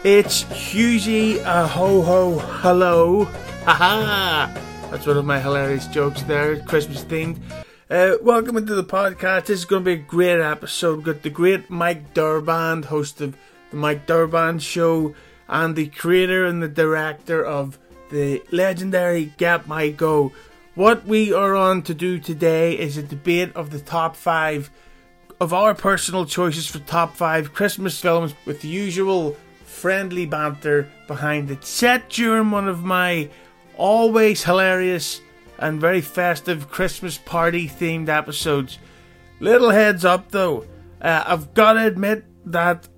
It's Hughie, ho ho hello, haha. That's one of my hilarious jokes there, Christmas themed. Welcome into the podcast. This is going to be a great episode. We've got the great Mike Durband, host of the Mike Durband Show, and the creator and the director of the legendary Get My Go. What we are on to do today is a debate of the top 5 of our personal choices for top 5 Christmas films, with the usual friendly banter behind it, set during one of my always hilarious and very festive Christmas party themed episodes. Little heads up though, I've got to admit that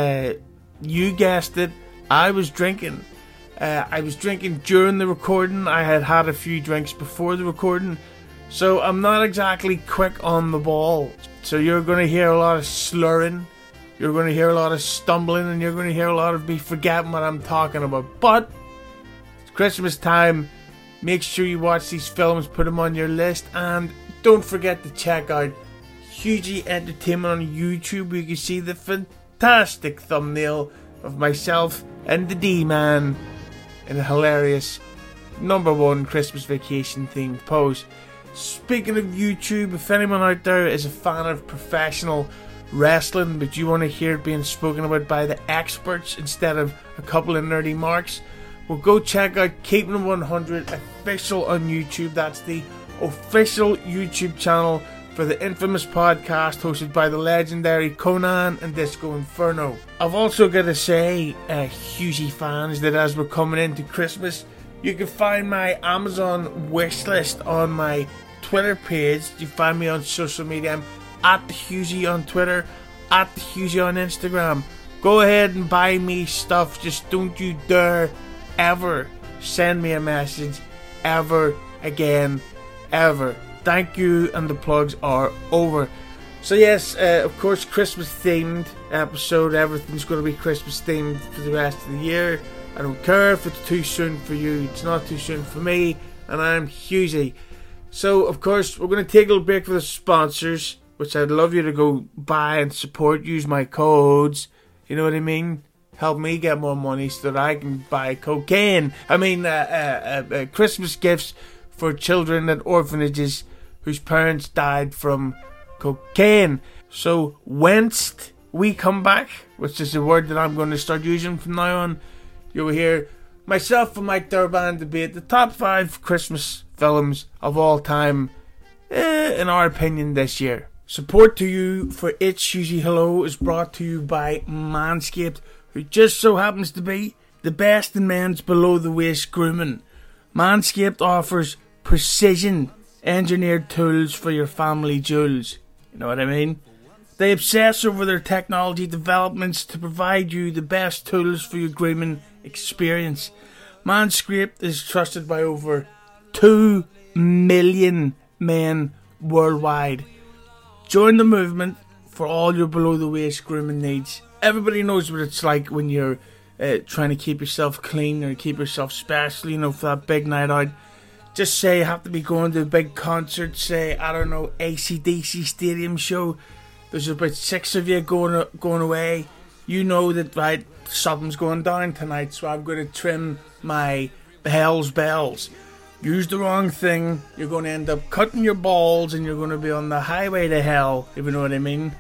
you guessed it, I was drinking. I was drinking during the recording. I had a few drinks before the recording, so I'm not exactly quick on the ball. So you're going to hear a lot of slurring, you're going to hear a lot of stumbling, and you're going to hear a lot of me forgetting what I'm talking about. But it's Christmas time. Make sure you watch these films, put them on your list, and don't forget to check out Hughie Entertainment on YouTube, where you can see the fantastic thumbnail of myself and the D-Man in a hilarious #1 Christmas vacation themed pose. Speaking of YouTube, if anyone out there is a fan of professional wrestling, but you want to hear it being spoken about by the experts instead of a couple of nerdy marks, well, go check out Keeping It 100 Official on YouTube. That's the official YouTube channel for the infamous podcast hosted by the legendary Conan and Disco Inferno. I've also got to say, Hughie fans, that as we're coming into Christmas, you can find my Amazon wishlist on my Twitter page. You find me on social media. I'm at the Hughie on Twitter, at the Hughie on Instagram. Go ahead and buy me stuff. Just don't you dare ever send me a message ever again, ever. Thank you, and the plugs are over. So yes, of course, Christmas themed episode. Everything's going to be Christmas themed for the rest of the year. I don't care if it's too soon for you. It's not too soon for me, and I'm Hughie. So of course, we're going to take a little break for the sponsors, which I'd love you to go buy and support. Use my codes. You know what I mean? Help me get more money so that I can buy cocaine. Christmas gifts for children at orphanages whose parents died from cocaine. So, whence we come back, which is a word that I'm going to start using from now on, you'll hear myself and Mike Durband debate the top 5 Christmas films of all time, in our opinion, this year. Support to you for It's Hughie Hello is brought to you by Manscaped, who just so happens to be the best in men's below-the-waist grooming. Manscaped offers precision engineered tools for your family jewels. You know what I mean? They obsess over their technology developments to provide you the best tools for your grooming experience. Manscaped is trusted by over 2 million men worldwide. Join the movement for all your below-the-waist grooming needs. Everybody knows what it's like when you're trying to keep yourself clean or keep yourself special, you know, for that big night out. Just say you have to be going to a big concert, say, I don't know, AC/DC stadium show. There's about 6 of you going away. You know that, right, something's going down tonight, so I'm going to trim my hell's bells. Use the wrong thing, you're going to end up cutting your balls and you're going to be on the highway to hell, if you know what I mean.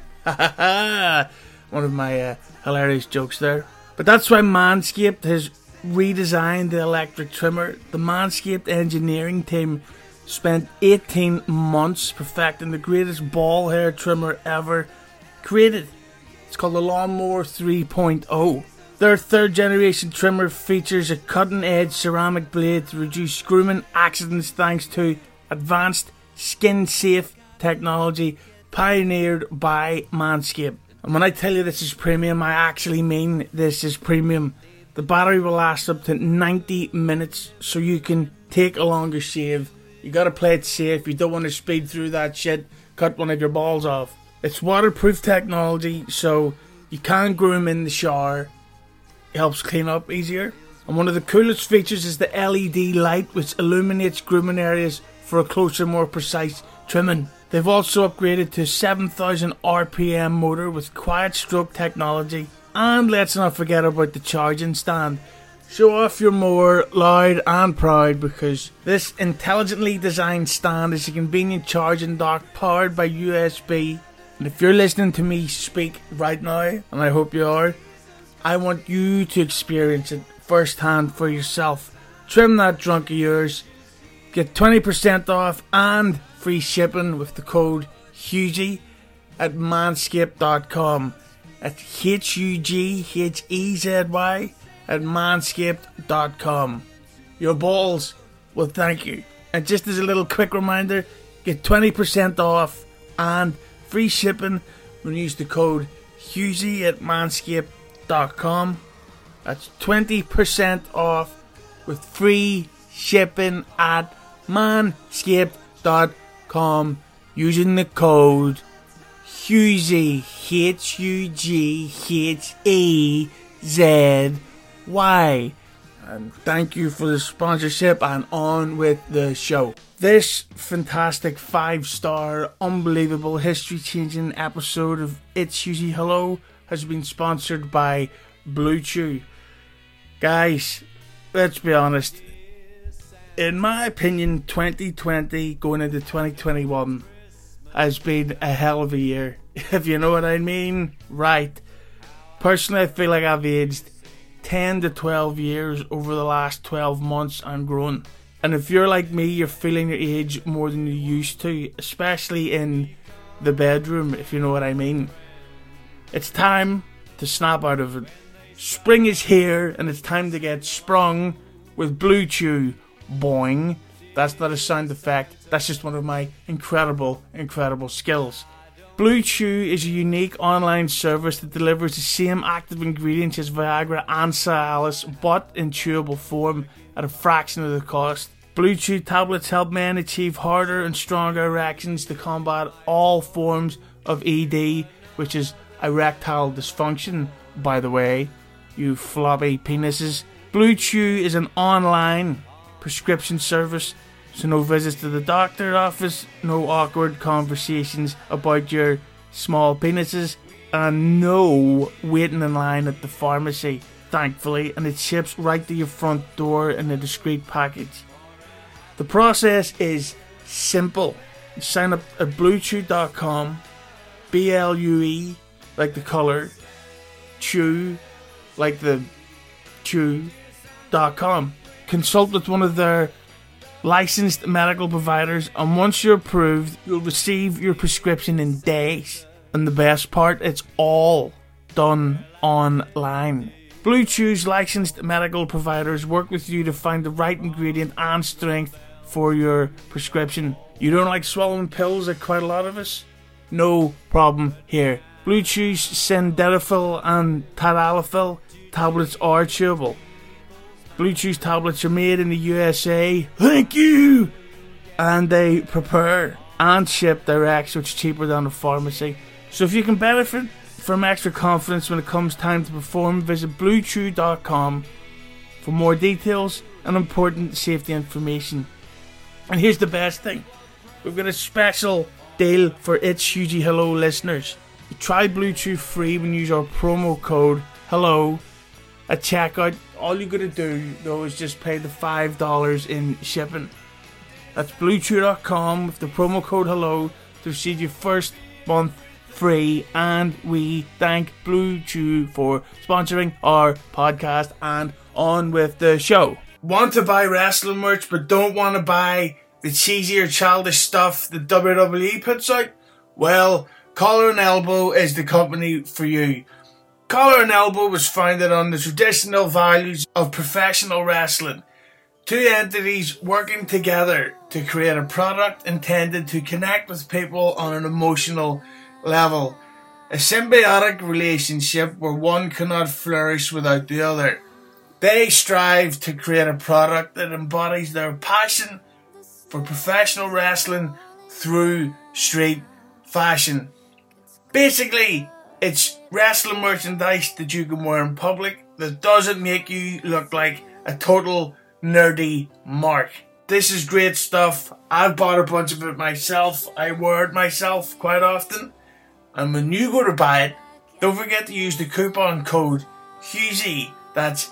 One of my hilarious jokes there. But that's why Manscaped has redesigned the electric trimmer. The Manscaped engineering team spent 18 months perfecting the greatest ball hair trimmer ever created. It's called the Lawnmower 3.0. Their 3rd generation trimmer features a cutting edge ceramic blade to reduce grooming accidents thanks to advanced skin safe technology pioneered by Manscaped. And when I tell you this is premium, I actually mean this is premium. The battery will last up to 90 minutes, so you can take a longer shave. You gotta play it safe. You don't want to speed through that shit, cut one of your balls off. It's waterproof technology, so you can groom in the shower. It helps clean up easier. And one of the coolest features is the LED light, which illuminates grooming areas for a closer, more precise trimming. They've also upgraded to 7,000 RPM motor with quiet stroke technology. And let's not forget about the charging stand. Show off your more loud and proud, because this intelligently designed stand is a convenient charging dock powered by USB. And if you're listening to me speak right now, and I hope you are, I want you to experience it firsthand for yourself. Trim that drunk of yours. Get 20% off and free shipping with the code HUGHEY at manscaped.com. That's HUGHEZY at manscaped.com. Your balls will thank you. And just as a little quick reminder, get 20% off and free shipping when you use the code HUGHEY at manscaped.com. That's 20% off with free shipping at manscaped.com using the code HUGHEY, HUGHEZY. And thank you for the sponsorship, and on with the show. This fantastic 5-star, unbelievable, history-changing episode of It's Usually Hello has been sponsored by Blue Chew. Guys, let's be honest. In my opinion, 2020 going into 2021 has been a hell of a year. If you know what I mean, right. Personally, I feel like I've aged 10 to 12 years over the last 12 months and grown. And if you're like me, you're feeling your age more than you used to, especially in the bedroom, if you know what I mean. It's time to snap out of it. Spring is here, and it's time to get sprung with Blue Chew. Boing. That's not a sound effect, that's just one of my incredible skills. Blue Chew is a unique online service that delivers the same active ingredients as Viagra and Cialis, but in chewable form at a fraction of the cost. Blue Chew tablets help men achieve harder and stronger erections to combat all forms of ED, which is erectile dysfunction, by the way, you floppy penises. Blue Chew is an online prescription service, so no visits to the doctor's office, no awkward conversations about your small penises, and no waiting in line at the pharmacy, thankfully, and it ships right to your front door in a discreet package. The process is simple. You sign up at bluechew.com, BLUE, like the colour, chew, like the chew.com. Consult with one of their licensed medical providers, and once you're approved, you'll receive your prescription in days. And the best part, it's all done online. Blue Chew's licensed medical providers work with you to find the right ingredient and strength for your prescription. You don't like swallowing pills like quite a lot of us? No problem here. Blue Chew's sildenafil and tadalafil tablets are chewable. Blue Chew's tablets are made in the USA. Thank you! And they prepare and ship direct, so it's cheaper than a pharmacy. So if you can benefit from extra confidence when it comes time to perform, visit bluechew.com for more details and important safety information. And here's the best thing. We've got a special deal for It's Usually Hello listeners. You try Blue Chew free when you use our promo code HELLO at checkout. All you gotta do though is just pay the $5 in shipping. That's bluechew.com with the promo code HELLO to receive your first month free. And we thank Blue Chew for sponsoring our podcast, and on with the show. Want to buy wrestling merch but don't want to buy the cheesy or childish stuff the WWE puts out? Well, Collar and Elbow is the company for you. Collar and Elbow was founded on the traditional values of professional wrestling. Two entities working together to create a product intended to connect with people on an emotional level. A symbiotic relationship where one cannot flourish without the other. They strive to create a product that embodies their passion for professional wrestling through street fashion. Basically, it's wrestling merchandise that you can wear in public that doesn't make you look like a total nerdy mark. This is great stuff. I've bought a bunch of it myself. I wear it myself quite often. And when you go to buy it, don't forget to use the coupon code HUGHESY. That's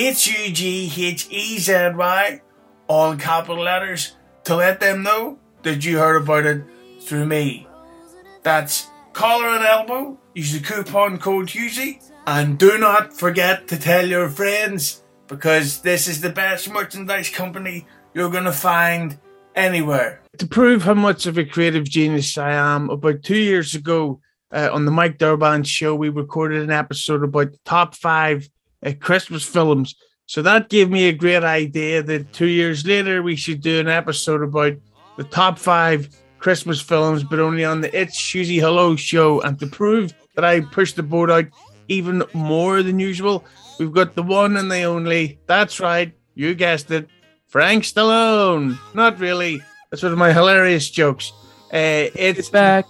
HUGHEZY, all capital letters, to let them know that you heard about it through me. That's collar and elbow. Use the coupon code HUGHESY. And do not forget to tell your friends, because this is the best merchandise company you're going to find anywhere. To prove how much of a creative genius I am, about 2 years ago on the Mike Durband show, we recorded an episode about the top 5 Christmas films. So that gave me a great idea that 2 years later we should do an episode about the top 5 Christmas films, but only on the It's Hughesy Hello show. And to prove that I pushed the boat out even more than usual, we've got the one and the only, that's right, you guessed it, Frank Stallone. Not really. That's one of my hilarious jokes. It's back.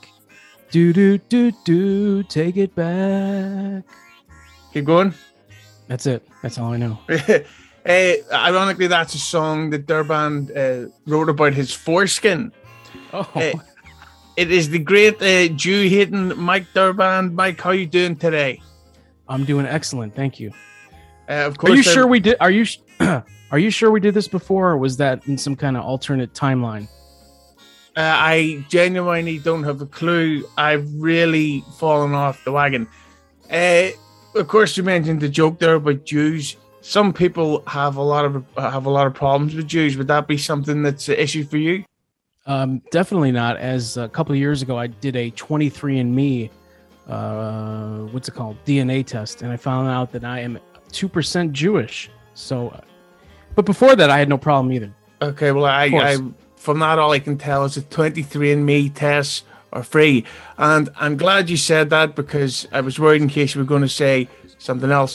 Do, take it back. Keep going. That's it. That's all I know. Ironically, that's a song that Durband wrote about his foreskin. Oh. It is the great Jew-hating Mike Durband. Mike, how you doing today? I'm doing excellent. Thank you. Of course. Are you sure we did? Are you sure we did this before, or was that in some kind of alternate timeline? I genuinely don't have a clue. I've really fallen off the wagon. Of course, you mentioned the joke there about Jews. Some people have a lot of problems with Jews. Would that be something that's an issue for you? Definitely not. As a couple of years ago, I did a 23andMe, what's it called, DNA test, and I found out that I am 2% Jewish. So, but before that, I had no problem either. Okay, well, I from that, all I can tell is that 23andMe tests are free, and I'm glad you said that, because I was worried in case you were going to say something else.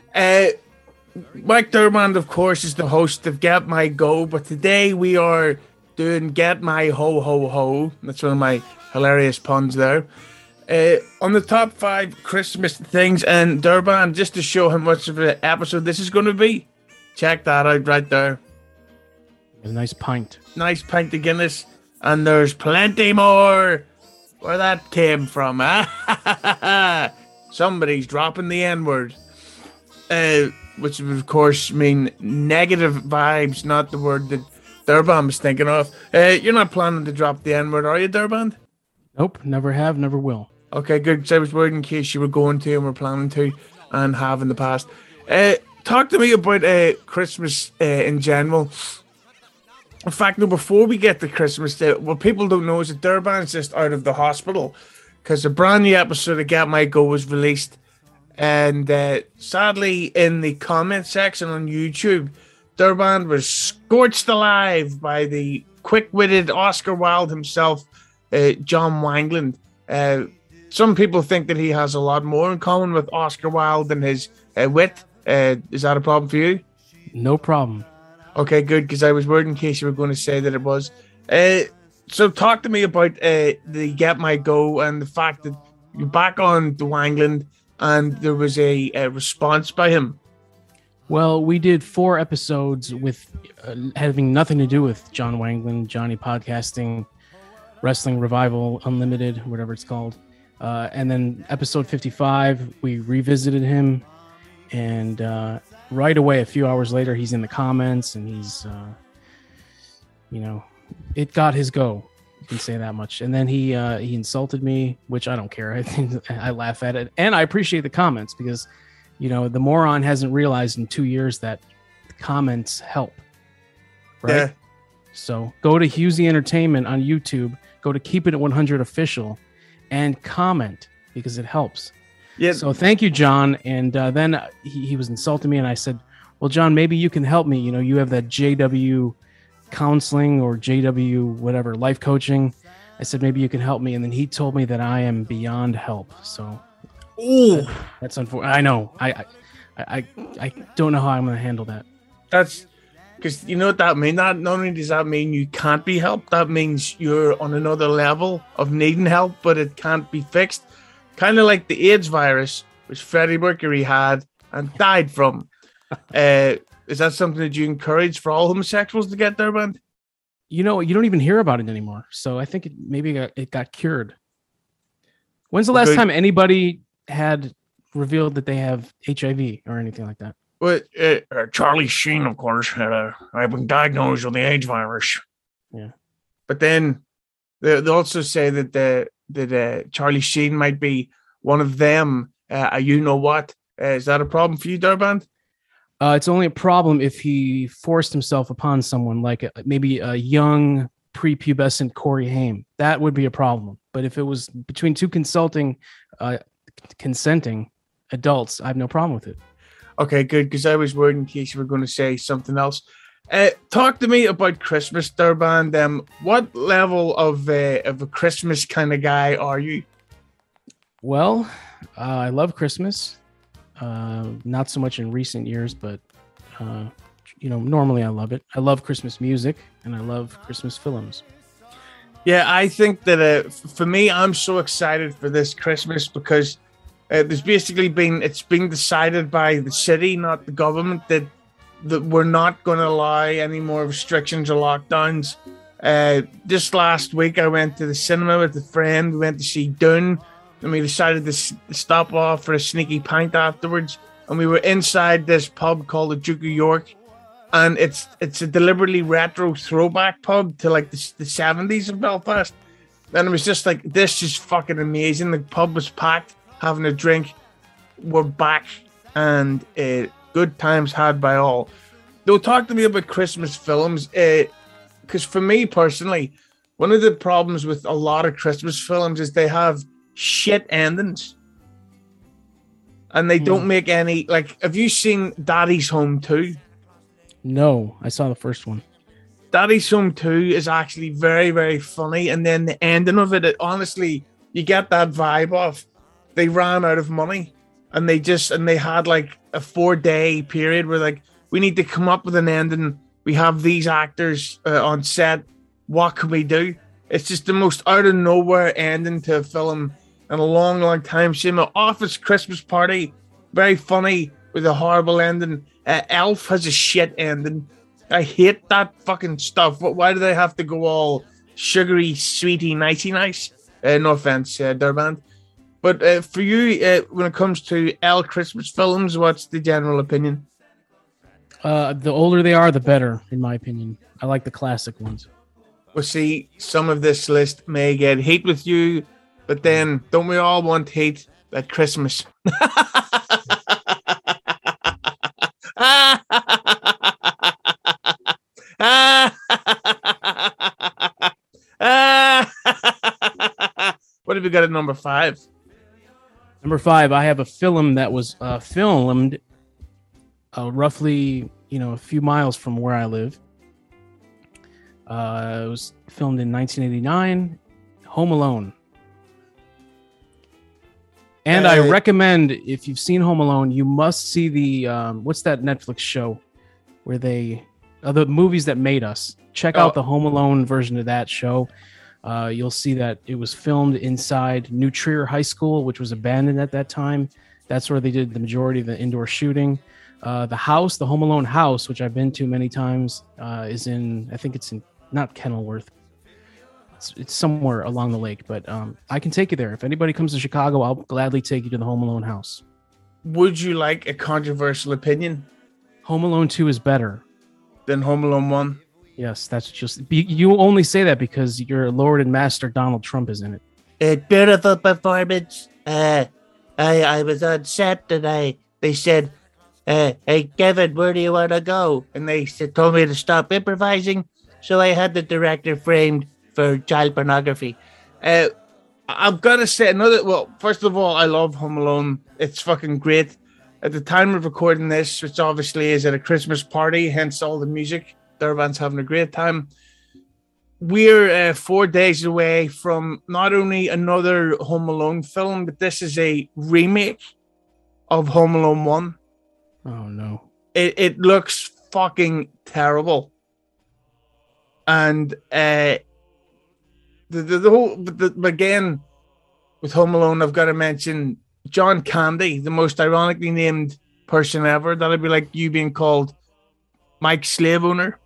Mike Durband, of course, is the host of Get My Go, but today we are doing Get My Ho Ho Ho. That's one of my hilarious puns there. On the top 5 Christmas things, and Durband, just to show how much of an episode this is going to be, check that out right there. A nice pint. Nice pint of Guinness, and there's plenty more. Where that came from, huh? Somebody's dropping the N-word. Which would, of course, mean negative vibes, not the word that Durband was thinking of. You're not planning to drop the N-word, are you, Durband? Nope, never have, never will. Okay, good, because I was worried in case you were going to and were planning to and have in the past. Talk to me about Christmas in general. In fact, no, before we get to Christmas, what people don't know is that Durband's just out of the hospital, because a brand new episode of Get My Go was released. And sadly, in the comment section on YouTube, Durband was scorched alive by the quick-witted Oscar Wilde himself, John Wangland. Some people think that he has a lot more in common with Oscar Wilde than his wit. Is that a problem for you? No problem. Okay, good, because I was worried in case you were going to say that it was. So talk to me about the Get My Go and the fact that you're back on the Wangland and there was a response by him. Well, we did 4 episodes with having nothing to do with John Wangland, Johnny Podcasting, Wrestling Revival Unlimited, whatever it's called. And then episode 55, we revisited him. And right away, a few hours later, he's in the comments and he's, it got his go. You can say that much. And then he insulted me, which I don't care. I think I laugh at it. And I appreciate the comments because, the moron hasn't realized in 2 years that comments help. Right? Yeah. So go to Hughesy Entertainment on YouTube, go to Keep It at 100 Official and comment because it helps. Yeah. So thank you, John. And then he was insulting me and I said, well, John, maybe you can help me. You have that JW counseling or JW whatever life coaching. I said maybe you can help me, and then he told me that I am beyond help. So that's unfortunate. I know. I don't know how I'm going to handle that. That's because you know what that means. Not only does that mean you can't be helped, that means you're on another level of needing help, but it can't be fixed. Kind of like the AIDS virus, which Freddie Mercury had and died from. Is that something that you encourage for all homosexuals to get there, man? You don't even hear about it anymore. So I think it got cured. When's the last time anybody had revealed that they have HIV or anything like that. Well, Charlie Sheen, of course, I've been diagnosed with the AIDS virus. Yeah. But then they also say that Charlie Sheen might be one of them. You know what? Is that a problem for you, Durband? It's only a problem if he forced himself upon someone like maybe a young prepubescent Corey Haim. That would be a problem. But if it was between two consenting adults, I have no problem with it. Okay, good, because I was worried in case you were going to say something else. Talk to me about Christmas, Durband. What level of a Christmas kind of guy are you? Well, I love Christmas. Not so much in recent years, but normally I love it. I love Christmas music and I love Christmas films. Yeah, I think that for me, I'm so excited for this Christmas because it's been decided by the city, not the government, that we're not going to allow any more restrictions or lockdowns. Just last week, I went to the cinema with a friend. We went to see Dune, and we decided to stop off for a sneaky pint afterwards. And we were inside this pub called the Duke of York, and it's a deliberately retro throwback pub to like the 70s of Belfast. And it was just like, this is fucking amazing. The pub was packed, having a drink. We're back, and good times had by all. They'll talk to me about Christmas films, because for me personally, one of the problems with a lot of Christmas films is they have shit endings, and they don't make any. Like, have you seen Daddy's Home 2? No, I saw the first one. Daddy's Home 2 is actually very, very funny, and then the ending of it honestly, you get that vibe of they ran out of money, and they had like a 4-day period where like, we need to come up with an ending. We have these actors on set. What can we do? It's just the most out of nowhere ending to a film in a long, long time. Same Office Christmas Party, very funny with a horrible ending. Elf has a shit ending. I hate that fucking stuff. Why do they have to go all sugary, sweety, nicey nice? No offense, Durband. But for you, when it comes to Christmas films, what's the general opinion? The older they are, the better, in my opinion. I like the classic ones. Well, see, some of this list may get hate with you, but then don't we all want hate at Christmas? What have we got at number 5? Number 5, I have a film that was filmed roughly, a few miles from where I live. It was filmed in 1989, Home Alone. And I recommend, if you've seen Home Alone, you must see the, what's that Netflix show where the movies that made us. Check out the Home Alone version of that show. You'll see that it was filmed inside New Trier High School, which was abandoned at that time. That's where they did the majority of the indoor shooting. The house, the Home Alone house, which I've been to many times, is in, I think it's in, not Kenilworth. It's somewhere along the lake, but I can take you there. If anybody comes to Chicago, I'll gladly take you to the Home Alone house. Would you like a controversial opinion? Home Alone 2 is better than Home Alone 1? Yes, that's just, you only say that because your Lord and Master Donald Trump is in it. A beautiful performance. I was on set and they said, hey, Kevin, where do you want to go? And they told me to stop improvising, so I had the director framed for child pornography. I've got to say first of all, I love Home Alone. It's fucking great. At the time of recording this, which obviously is at a Christmas party, hence all the music, Durband's having a great time. We're 4 days away from not only another Home Alone film, but this is a remake of Home Alone 1. Oh, no. It looks fucking terrible. And the whole, again, with Home Alone, I've got to mention John Candy, the most ironically named person ever. That'd be like you being called Mike Slave Owner.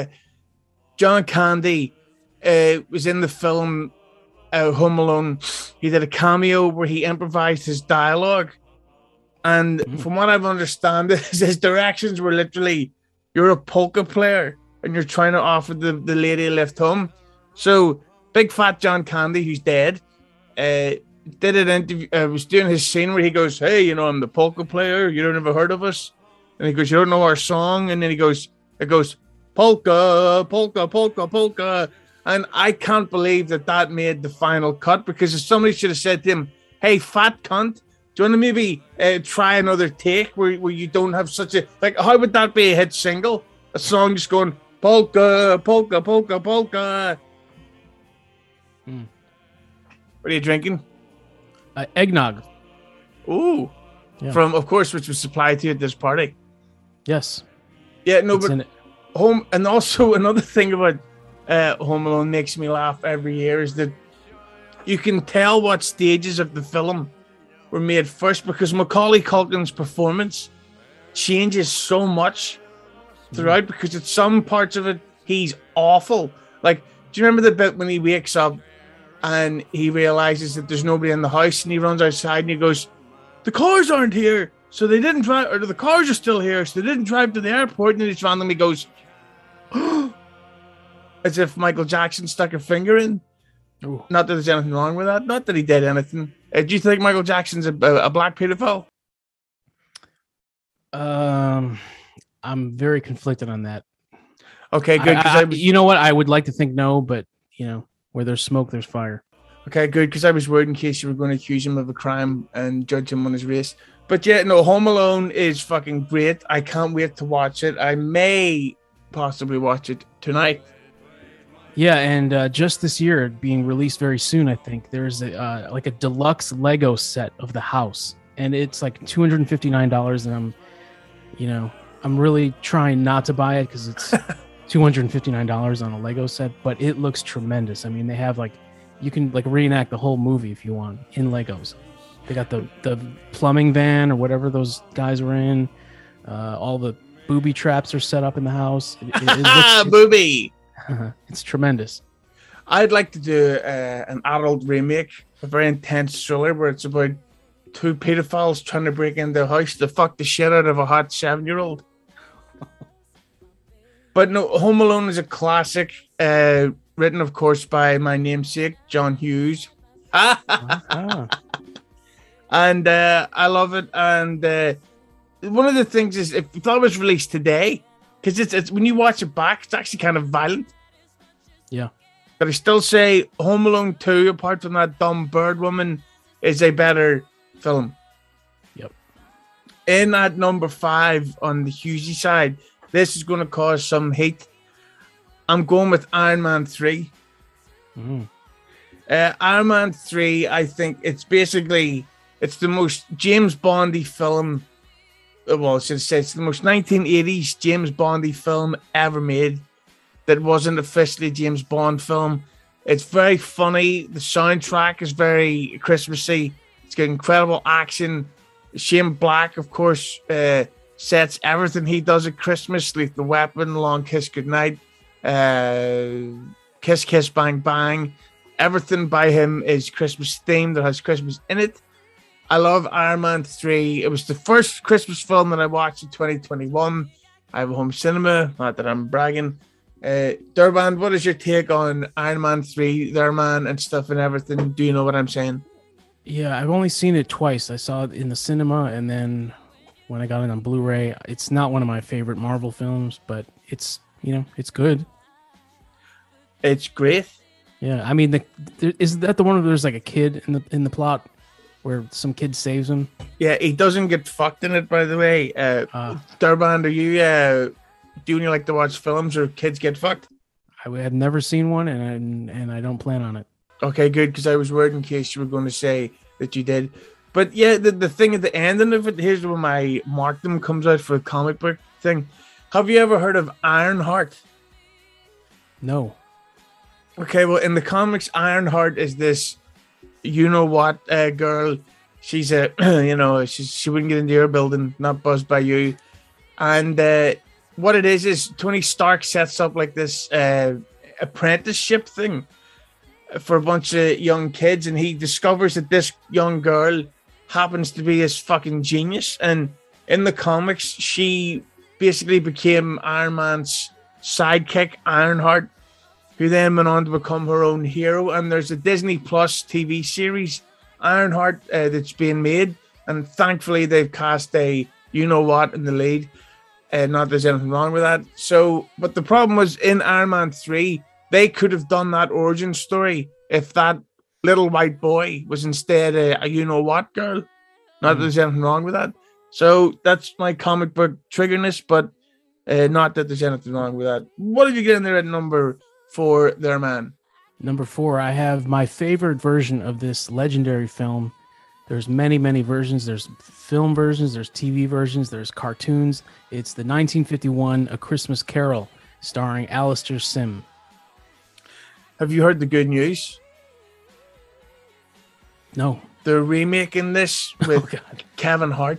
John Candy was in the film Home Alone, he did a cameo where he improvised his dialogue. And from what I've understand, his directions were literally, you're a polka player and you're trying to offer the lady a lift home. So Big Fat John Candy, who's dead, did an interview, was doing his scene where he goes, hey, you know, I'm the polka player. You don't ever heard of us? And he goes, you don't know our song? And then it goes, polka, polka, polka, polka. And I can't believe that made the final cut, because if somebody should have said to him, hey, fat cunt, do you want to maybe try another take where you don't have such a... Like, how would that be a hit single? A song just going, polka, polka, polka, polka. What are you drinking? Eggnog. Ooh. Yeah. From, of course, which was supplied to you at this party. Yes. Yeah, no, but Home... And also another thing about Home Alone makes me laugh every year is that you can tell what stages of the film were made first, because Macaulay Culkin's performance changes so much throughout, because at some parts of it he's awful. Like, do you remember the bit when he wakes up and he realizes that there's nobody in the house, and he runs outside and he goes, the cars aren't here, so they didn't drive, or the cars are still here, so they didn't drive to the airport, and then he just randomly goes as if Michael Jackson stuck a finger in. Ooh. Not that there's anything wrong with that. Not that he did anything. Do you think Michael Jackson's a black pedophile? I'm very conflicted on that. Okay, good. You know what? I would like to think no, but you know, where there's smoke, there's fire. Okay, good, because I was worried in case you were going to accuse him of a crime and judge him on his race. But yeah, no, Home Alone is fucking great. I can't wait to watch it. I may possibly watch it tonight. Yeah, and just this year, being released very soon, I think there's a deluxe Lego set of the house, and it's like $259, and I'm really trying not to buy it because it's $259 on a Lego set, but it looks tremendous. I mean, they have you can reenact the whole movie if you want in Legos. They got the plumbing van or whatever those guys were in. All the booby traps are set up in the house. It looks, booby. It's tremendous. I'd like to do an adult remake, a very intense thriller where it's about two pedophiles trying to break into a house to fuck the shit out of a hot 7-year-old. But no, Home Alone is a classic, written, of course, by my namesake, John Hughes. And I love it. And one of the things is, if that was released today, because it's when you watch it back, it's actually kind of violent. Yeah. But I still say Home Alone 2, apart from that dumb bird woman, is a better film. Yep. In at number 5 on the Hughesy side, this is going to cause some hate. I'm going with Iron Man 3. Iron Man 3, I think it's the most James Bondy film. Well, it's the most 1980s James Bondy film ever made that wasn't officially a James Bond film. It's very funny. The soundtrack is very Christmassy. It's got incredible action. Shane Black, of course, sets everything he does at Christmas, like The Weapon, Long Kiss Goodnight, Kiss Kiss Bang Bang. Everything by him is Christmas themed. That has Christmas in it. I love Iron Man 3. It was the first Christmas film that I watched in 2021. I have a home cinema, not that I'm bragging. Durband, what is your take on Iron Man 3, their man and stuff and everything? Do you know what I'm saying? Yeah, I've only seen it twice. I saw it in the cinema, and then when I got it on Blu-ray, it's not one of my favorite Marvel films, but it's good. It's great. Yeah, I mean, is that the one where there's like a kid in the plot where some kid saves him? Yeah, he doesn't get fucked in it, by the way. Durband, are you do you like to watch films where kids get fucked? I had never seen one, and I don't plan on it. Okay, good, because I was worried in case you were going to say that you did. But yeah, the thing at the ending of it, here's where my markdom comes out for a comic book thing. Have you ever heard of Ironheart? No. Okay, well, in the comics, Ironheart is this you-know-what girl. She's a, she wouldn't get into your building, not buzzed by you. And what it is Tony Stark sets up like this apprenticeship thing for a bunch of young kids, and he discovers that this young girl happens to be his fucking genius. And in the comics, she basically became Iron Man's sidekick, Ironheart, who then went on to become her own hero. And there's a Disney Plus TV series, Ironheart, that's being made, and thankfully they've cast a you-know-what in the lead. Not that there's anything wrong with that. So, but the problem was in Iron Man 3, they could have done that origin story if that little white boy was instead a you-know-what girl. Not that there's anything wrong with that. So that's my comic book triggerness, but not that there's anything wrong with that. What did you get in there at number 4 there, man? Number 4, I have my favorite version of this legendary film. There's many, many versions. There's film versions, there's TV versions, there's cartoons. It's the 1951 A Christmas Carol, starring Alistair Sim. Have you heard the good news? No. They're remaking this with Kevin Hart.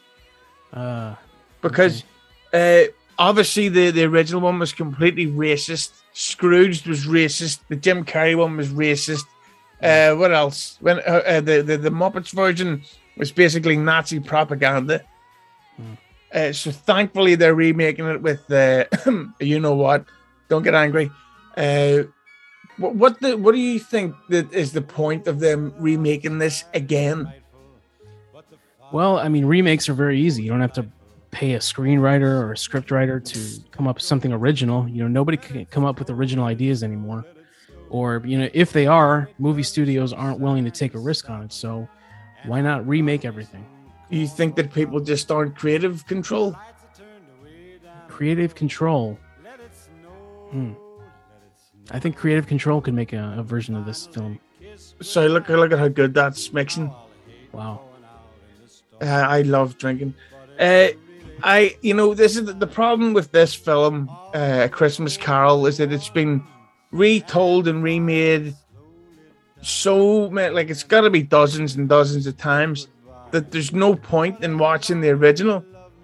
Because obviously the original one was completely racist. Scrooge was racist. The Jim Carrey one was racist. What else? When the Muppets version was basically Nazi propaganda. So thankfully they're remaking it with you know what? Don't get angry. What do you think that is the point of them remaking this again? Well, I mean, remakes are very easy. You don't have to pay a screenwriter or a scriptwriter to come up with something original. You know, nobody can come up with original ideas anymore. Or, you know, if they are, movie studios aren't willing to take a risk on it. So why not remake everything? You think that people just aren't creative control? Creative control. I think creative control could make a version of this film. So look at how good that's mixing. Wow. I love drinking. This is the problem with this film, Christmas Carol, is that it's been retold and remade so many, like it's got to be dozens and dozens of times, that there's no point in watching the original.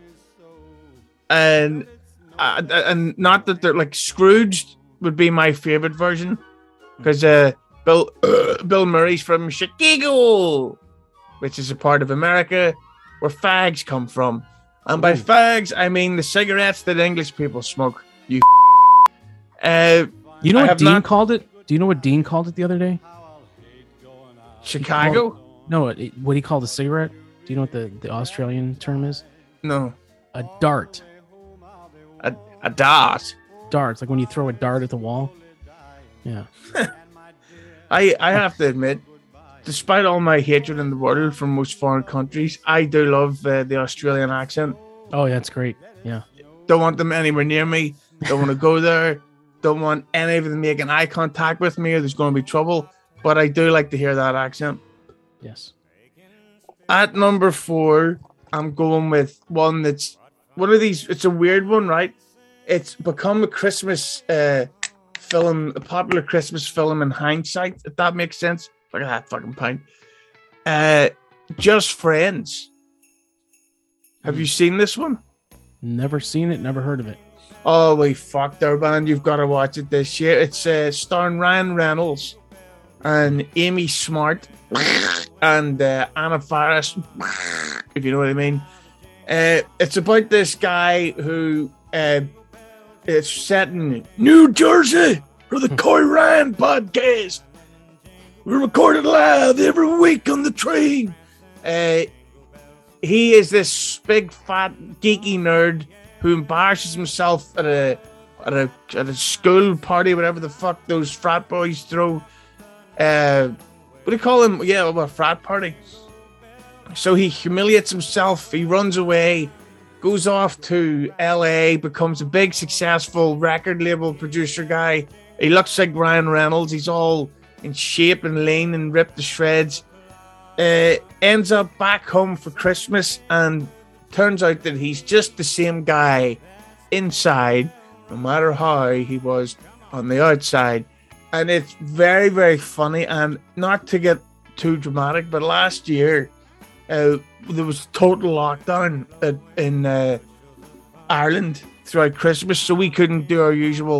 And not that they're like Scrooge would be my favorite version, because Bill Murray's from Chicago, which is a part of America where fags come from. And by fags, I mean the cigarettes that English people smoke. You know what Dean called it? Do you know what Dean called it the other day? Chicago? What he called a cigarette? Do you know what the Australian term is? No. A dart. A dart? Darts, like when you throw a dart at the wall. Yeah. I have to admit, despite all my hatred in the world from most foreign countries, I do love the Australian accent. Oh, that's great. Yeah. Don't want them anywhere near me. Don't want to go there. Don't want any of them making eye contact with me, or there's going to be trouble. But I do like to hear that accent. Yes. At number 4, I'm going with one that's one of these. It's a weird one, right? It's become a Christmas film, a popular Christmas film in hindsight, if that makes sense. Look at that fucking pint. Just Friends. Have you seen this one? Never seen it, never heard of it. Oh, we fucked our band. You've got to watch it this year. It's starring Ryan Reynolds and Amy Smart and Anna Faris, if you know what I mean. It's about this guy who is set in New Jersey for the Coy Ryan podcast. We record it live every week on the train. He is this big, fat, geeky nerd who embarrasses himself at a school party, whatever the fuck those frat boys throw. What do you call him? Yeah, a frat party. So he humiliates himself. He runs away, goes off to LA, becomes a big, successful record label producer guy. He looks like Ryan Reynolds. He's all in shape and lean and ripped to shreds. Ends up back home for Christmas, and turns out that he's just the same guy inside, no matter how he was on the outside. And it's very, very funny. And not to get too dramatic, but last year there was total lockdown in Ireland throughout Christmas, so we couldn't do our usual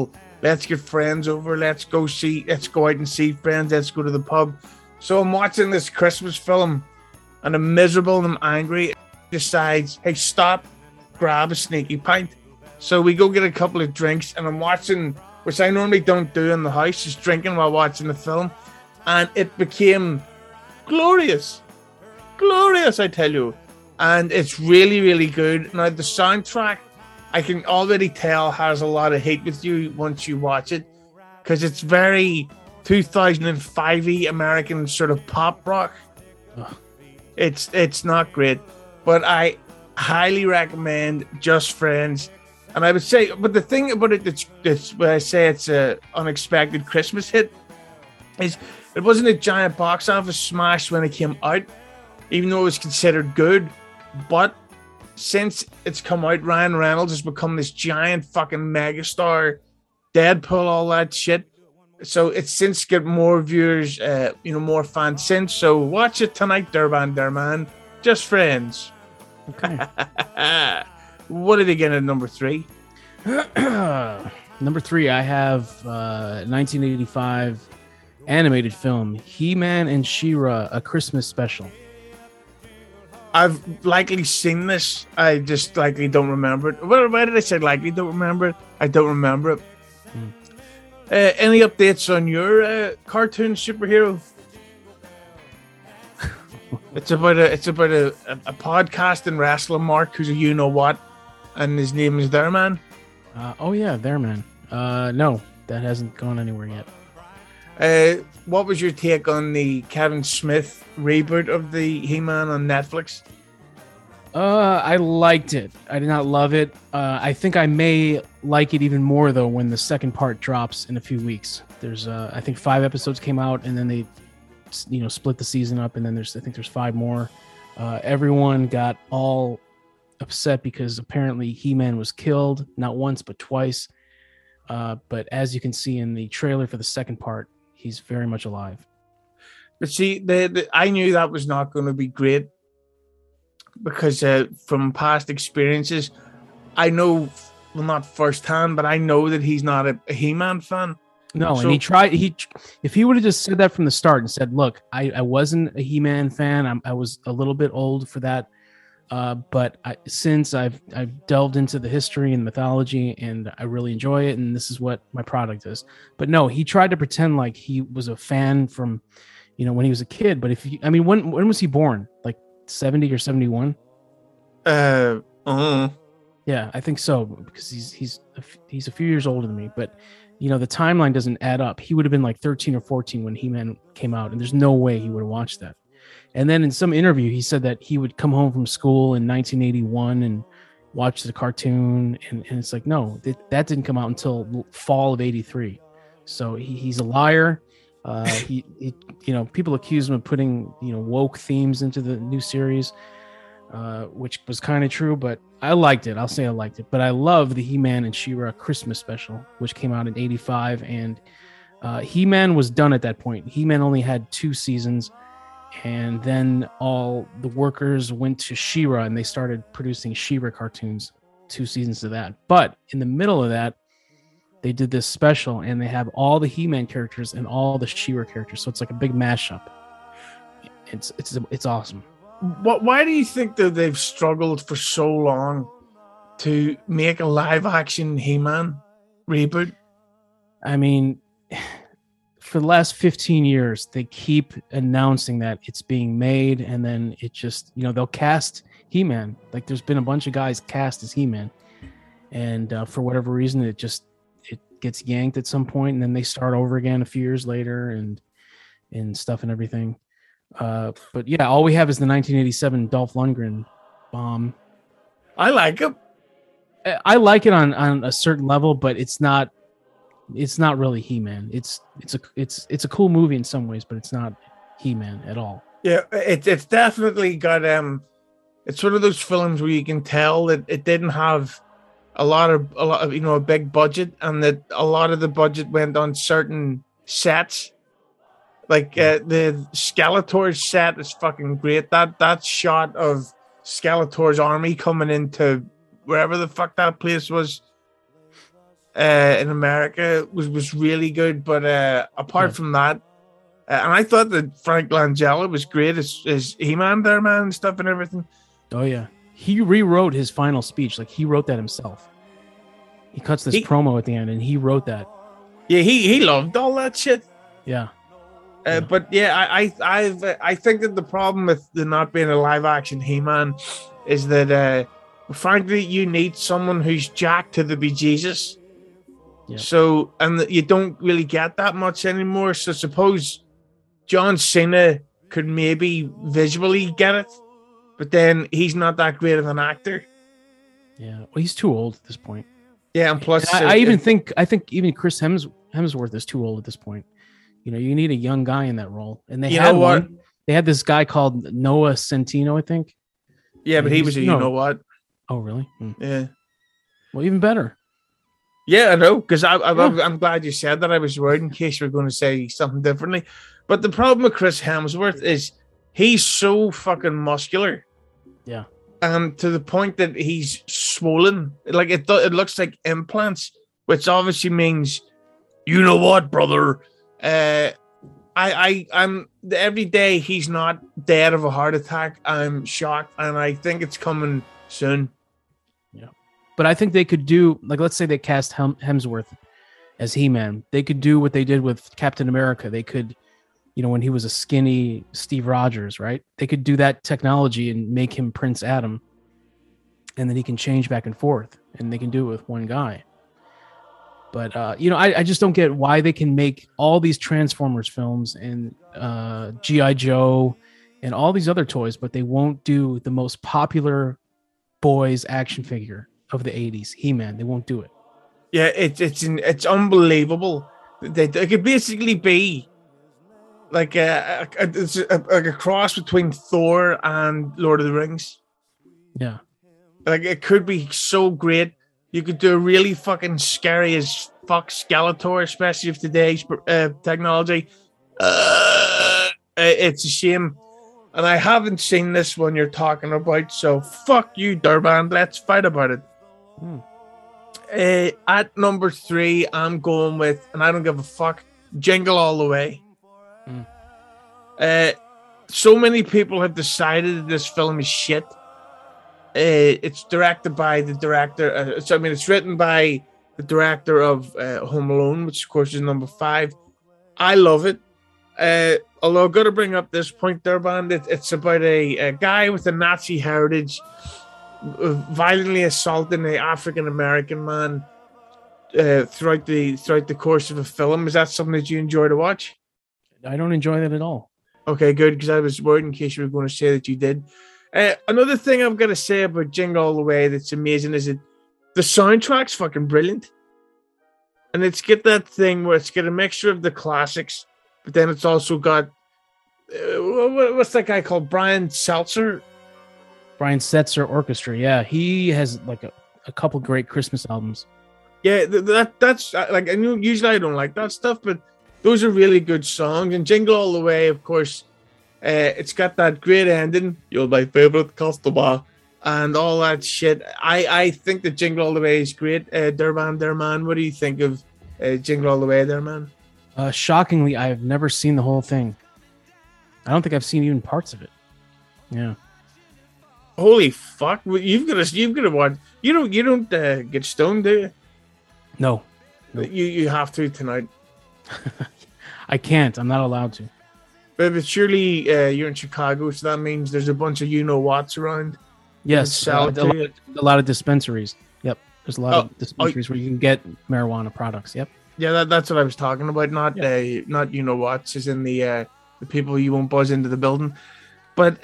let's get friends over, let's go out and see friends, let's go to the pub. So I'm watching this Christmas film and I'm miserable and I'm angry. Decides, hey, stop, grab a sneaky pint. So we go get a couple of drinks and I'm watching, which I normally don't do in the house, just drinking while watching the film. And it became glorious, I tell you. And it's really, really good. Now, the soundtrack, I can already tell, has a lot of hate with you once you watch it, because it's very 2005-y American sort of pop rock. Ugh. It's not great, but I highly recommend Just Friends. And I would say, but the thing about it that's when I say it's an unexpected Christmas hit is it wasn't a giant box office smash when it came out, even though it was considered good. But since it's come out, Ryan Reynolds has become this giant fucking megastar, Deadpool, all that shit. So it's since got more viewers, more fans since. So watch it tonight, Derman. Just Friends. Okay. What did he get at number 3? Number 3, I have 1985 animated film, He-Man and She-Ra, A Christmas Special. I've likely seen this. I just likely don't remember it. Why did I say likely don't remember it? I don't remember it. Any updates on your cartoon superhero? It's about a podcasting wrestler, Mark, who's a you-know-what, and his name is Thereman. Thereman. No, that hasn't gone anywhere yet. What was your take on the Kevin Smith reboot of the He-Man on Netflix? I liked it. I did not love it. I think I may like it even more though when the second part drops in a few weeks. There's I think 5 episodes came out and then they split the season up, and then there's 5 more. Everyone got all upset because apparently He-Man was killed not once but twice. But as you can see in the trailer for the second part, he's very much alive. But see, I knew that was not going to be great because from past experiences, I know, well, not firsthand, but I know that he's not a He-Man fan. No, so, and if he would have just said that from the start and said, look, I wasn't a He-Man fan. I was a little bit old for that. But since I've delved into the history and mythology and I really enjoy it, and this is what my product is. But no, he tried to pretend like he was a fan from, when he was a kid. But when was he born? Like 70 or 71? Yeah, I think so, because he's a few years older than me. But the timeline doesn't add up. He would have been like 13 or 14 when He-Man came out, and there's no way he would have watched that. And then in some interview, he said that he would come home from school in 1981 and watch the cartoon. And it's like, no, that didn't come out until fall of 83. So he's a liar. He people accuse him of putting, woke themes into the new series, which was kind of true, but I liked it. I'll say I liked it. But I love the He-Man and She-Ra Christmas special, which came out in 85. And He-Man was done at that point. He-Man only had 2 seasons. And then all the workers went to She-Ra and they started producing She-Ra cartoons, 2 seasons of that. But in the middle of that, they did this special and they have all the He-Man characters and all the She-Ra characters. So it's like a big mashup. It's awesome. Why do you think that they've struggled for so long to make a live action He-Man reboot? I mean, for the last 15 years, they keep announcing that it's being made, and then it just, they'll cast He-Man. Like there's been a bunch of guys cast as He-Man, and for whatever reason, it gets yanked at some point, and then they start over again a few years later, and stuff and everything. But yeah, all we have is the 1987 Dolph Lundgren bomb. I like him. I like it on a certain level, but it's not really He-Man. It's a cool movie in some ways, but it's not He-Man at all. Yeah, it's definitely got it's one of those films where you can tell that it didn't have a lot of a big budget, and that a lot of the budget went on certain sets. Like the Skeletor's set is fucking great. That shot of Skeletor's army coming into wherever the fuck that place was. in America was really good. But apart from that, and I thought that Frank Langella was great as He-Man there, man, and stuff and everything. Oh yeah, he rewrote his final speech. Like he wrote that himself. He cuts this promo at the end, and he wrote that. Yeah, he loved all that shit. Yeah. But yeah, I think that the problem with there not being a live action He-Man is that frankly you need someone who's jacked to the bejesus. Yeah. So and you don't really get that much anymore. So suppose John Cena could maybe visually get it, but then he's not that great of an actor. Yeah, well, he's too old at this point. Yeah, and plus, and I think even Chris Hemsworth is too old at this point. You know, you need a young guy in that role, and they had one. They had this guy called Noah Centineo, I think. Yeah, but he was you know what? Oh, really? Yeah. Well, even better. Yeah, I know, because I'm glad you said that. I was worried in case you were going to say something differently. But the problem with Chris Hemsworth is he's so fucking muscular. Yeah. And to the point that he's swollen. Like it looks like implants, which obviously means, you know what, brother? I'm every day he's not dead of a heart attack. I'm shocked, and I think it's coming soon. Yeah. But I think they could do, like, let's say they cast Hemsworth as He-Man. They could do what they did with Captain America. They could, when he was a skinny Steve Rogers, right? They could do that technology and make him Prince Adam. And then he can change back and forth. And they can do it with one guy. But, I just don't get why they can make all these Transformers films and G.I. Joe and all these other toys, but they won't do the most popular boys action figure of the 80s, He-Man. They won't do it. Yeah, it's unbelievable. They could basically be like a cross between Thor and Lord of the Rings. Yeah. Like it could be so great. You could do a really fucking scary as fuck Skeletor, especially with today's technology. It's a shame. And I haven't seen this one you're talking about, so fuck you, Durban. Let's fight about it. At number 3, I'm going with, and I don't give a fuck, Jingle All the Way. So many people have decided that this film is shit. It's directed by the director. It's written by the director of Home Alone, which of course is number 5. I love it. Although I've got to bring up this point there, Band. It's about a guy with a Nazi heritage violently assaulting an African American man throughout the course of a film. Is that something that you enjoy to watch? I don't enjoy that at all. Okay, good, because I was worried in case you were going to say that you did. Another thing I've got to say about Jingle All the Way that's amazing is that the soundtrack's fucking brilliant. And it's got that thing where it's got a mixture of the classics, but then it's also got what's that guy called? Brian Setzer? Brian Setzer Orchestra. Yeah, he has like a couple great Christmas albums. Yeah, that's like, I know usually I don't like that stuff, but those are really good songs. And Jingle All the Way, of course, it's got that great ending. You're my favorite customer, and all that shit. I think that Jingle All the Way is great. Durban, what do you think of Jingle All the Way, there, man? Shockingly, I've never seen the whole thing. I don't think I've seen even parts of it. Yeah. Holy fuck! You've got to watch. You don't get stoned, do you? No. You have to tonight. I can't. I'm not allowed to. But surely you're in Chicago, so that means there's a bunch of you-know-whats around. Yes, a lot of dispensaries. Yep, there's a lot of dispensaries where you can get marijuana products. Yep. Yeah, that's what I was talking about. Not you-know-whats, as in the people you won't buzz into the building. But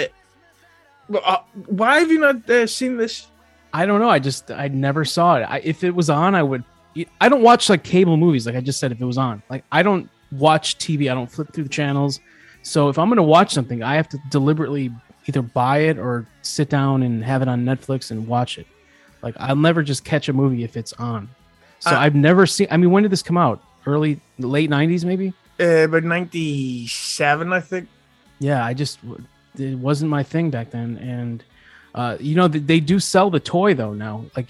why have you not seen this? I don't know. I never saw it. If it was on, I would. I don't watch like cable movies. Like I just said, if it was on, like I don't watch TV. I don't flip through the channels. So if I'm going to watch something, I have to deliberately either buy it or sit down and have it on Netflix and watch it. Like I'll never just catch a movie if it's on. So I've never seen. I mean, when did this come out? Late 90s, maybe. About 97, I think. Yeah, it wasn't my thing back then, and they do sell the toy though now. Like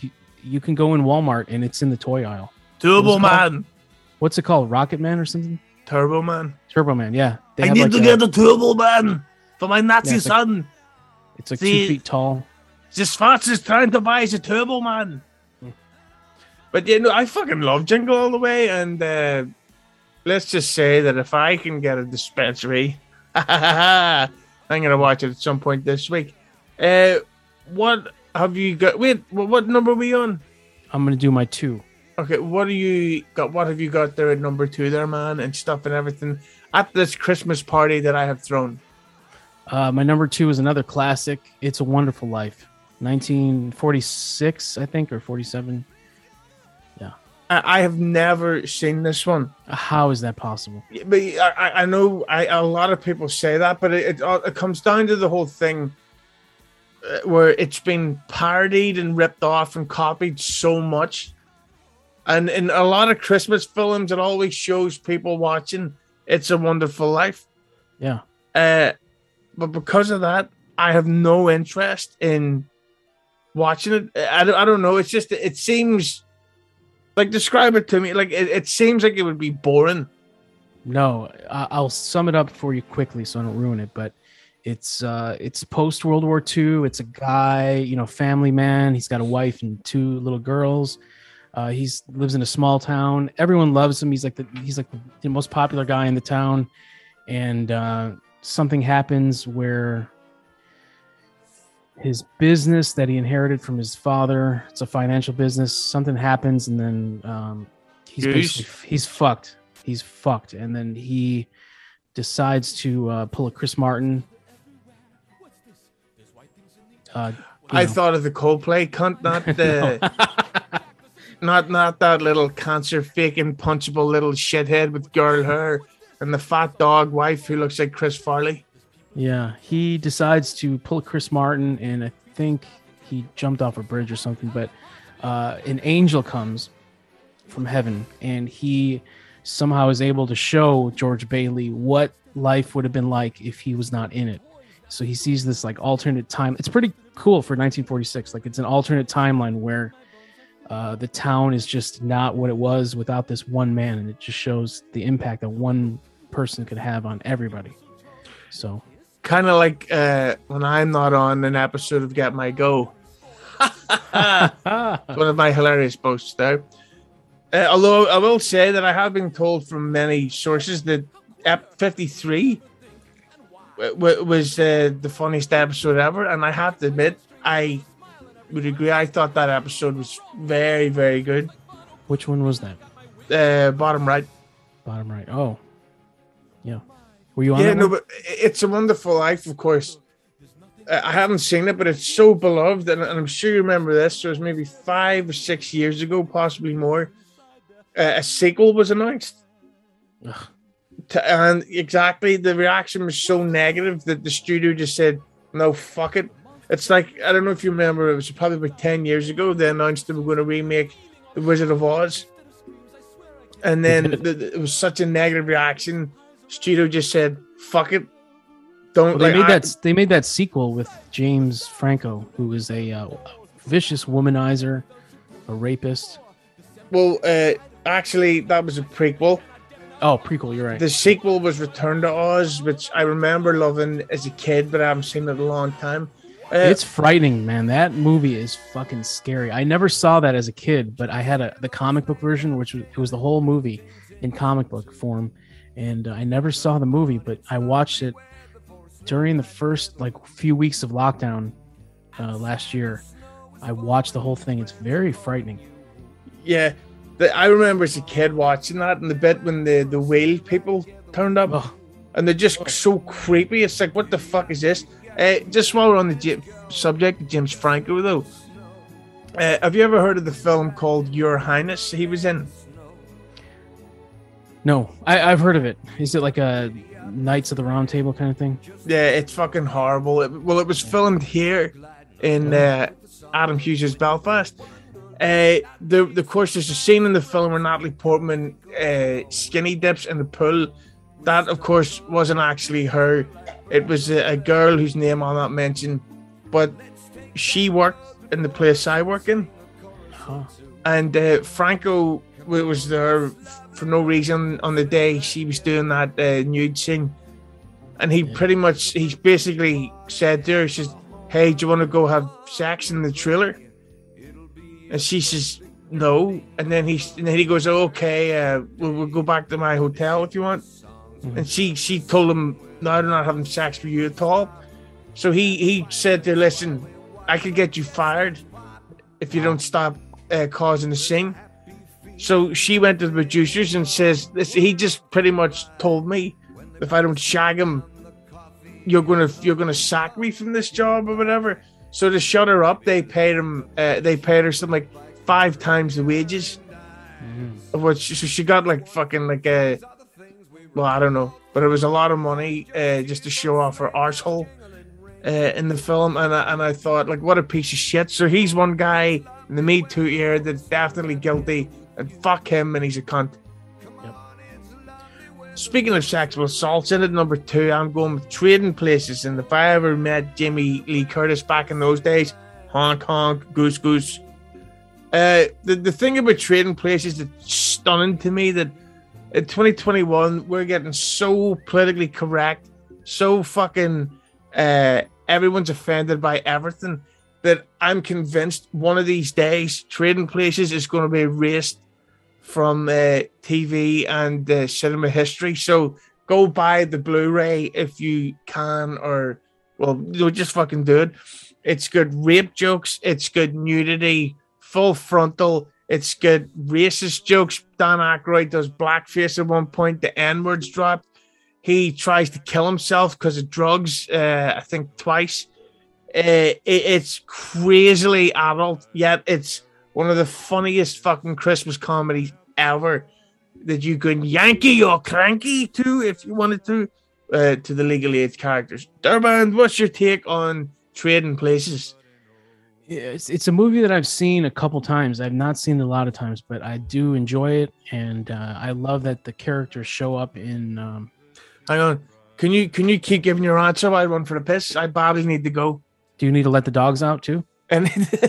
you can go in Walmart and it's in the toy aisle. Turbo Man. What's it called? Rocket Man or something? Turbo Man. Turbo Man, yeah. I need to get a Turbo Man for my Nazi son. It's like 2 feet tall. This fast is trying to buy a Turbo Man. But I fucking love Jingle All the Way, and let's just say that if I can get a dispensary, I'm gonna watch it at some point this week. What have you got? Wait, what number are we on? I'm gonna do my 2. Okay, what have you got there at number 2 there, man, and stuff and everything at this Christmas party that I have thrown? My number 2 is another classic. It's a Wonderful Life, 1946, I think, or 47. Yeah, I have never seen this one. How is that possible? But I know a lot of people say that, but it comes down to the whole thing where it's been parodied and ripped off and copied so much. And in a lot of Christmas films, it always shows people watching It's a Wonderful Life. Yeah. But because of that, I have no interest in watching it. I don't know. It's just, it seems like, describe it to me. Like, it seems like it would be boring. No, I'll sum it up for you quickly so I don't ruin it. But it's post World War II. It's a guy, family man. He's got a wife and 2 little girls. He lives in a small town. Everyone loves him. He's like the most popular guy in the town. And something happens where his business that he inherited from his father, it's a financial business. Something happens, and then he's fucked. He's fucked, and then he decides to pull a Chris Martin. I thought of the Coldplay cunt, not the. Not that little cancer faking punchable little shithead with girl hair and the fat dog wife who looks like Chris Farley. Yeah, he decides to pull Chris Martin, and I think he jumped off a bridge or something, but an angel comes from heaven, and he somehow is able to show George Bailey what life would have been like if he was not in it. So he sees this like alternate time. It's pretty cool for 1946. Like, it's an alternate timeline where the town is just not what it was without this one man, and it just shows the impact that one person could have on everybody. So kind of like when I'm not on an episode of Get My Go. One of my hilarious posts there. Although I will say that I have been told from many sources that Ep 53 was the funniest episode ever, and I have to admit I would agree. I thought that episode was very, very good. Which one was that? Bottom right. Bottom right. Oh, yeah. Were you on? Yeah, no, but It's a Wonderful Life, of course. I haven't seen it, but it's so beloved, and I'm sure you remember this. So it was maybe 5 or 6 years ago, possibly more. A sequel was announced, and exactly the reaction was so negative that the studio just said, "No, fuck it." It's like, I don't know if you remember, it was probably about 10 years ago, they announced they were going to remake The Wizard of Oz. And then it was such a negative reaction. Studio just said, fuck it. Don't. Well, they made that sequel with James Franco, who is a vicious womanizer, a rapist. Well, actually, that was a prequel. Oh, prequel, you're right. The sequel was Return to Oz, which I remember loving as a kid, but I haven't seen it in a long time. It's frightening, man. That movie is fucking scary. I never saw that as a kid, but I had the comic book version, which was the whole movie in comic book form, and I never saw the movie, but I watched it during the first few weeks of lockdown last year. I watched the whole thing. It's very frightening. Yeah, I remember as a kid watching that, and the bit when the whale people turned up, and they're just so creepy. It's like, what the fuck is this? Just while we're on the subject of James Franco, though, have you ever heard of the film called Your Highness he was in? No, I've heard of it. Is it like a Knights of the Round Table kind of thing? Yeah, it's fucking horrible. It was filmed here in Adam Hughes' Belfast. Of course, there's a scene in the film where Natalie Portman skinny dips in the pool. That, of course, wasn't actually her. It was a girl whose name I'll not mention, but she worked in the place I work in. Huh. And Franco was there for no reason on the day she was doing that nude scene. And he he basically said to her, she says, "Hey, do you want to go have sex in the trailer?" And she says, "No." And then he goes, "Oh, okay, we'll go back to my hotel if you want." Mm-hmm. And she told him, "No, I'm not having sex with you at all." So he said to her, "Listen, I could get you fired if you don't stop causing a scene." So she went to the producers and says, "He just pretty much told me if I don't shag him, you're gonna sack me from this job or whatever." So to shut her up, they paid her something like 5 times the wages. Of which, so she got like fucking like well, I don't know, but it was a lot of money just to show off her arsehole in the film, and I thought, like, what a piece of shit. So he's one guy in the Me Too era that's definitely guilty, and fuck him, and he's a cunt. Yep. Speaking of sexual assaults, in at number 2, I'm going with Trading Places. And if I ever met Jamie Lee Curtis back in those days, honk honk, goose goose. The thing about Trading Places that's stunning to me, that in 2021 we're getting so politically correct, so fucking everyone's offended by everything, that I'm convinced one of these days Trading Places is going to be erased from TV and cinema history. So go buy the Blu-ray if you can, or just fucking do it. It's good rape jokes, it's good nudity, full frontal, it's good racist jokes. Dan Aykroyd does blackface at one point, the N-word's dropped. He tries to kill himself because of drugs, I think twice. It's crazily adult, yet it's one of the funniest fucking Christmas comedies ever that you could Yankee or cranky to if you wanted to the legal age characters. Durband, what's your take on Trading Places? It's a movie that I've seen a couple times. I've not seen it a lot of times, but I do enjoy it, and I love that the characters show up in. Hang on, can you keep giving your answer? I run for the piss. I badly need to go. Do you need to let the dogs out too? And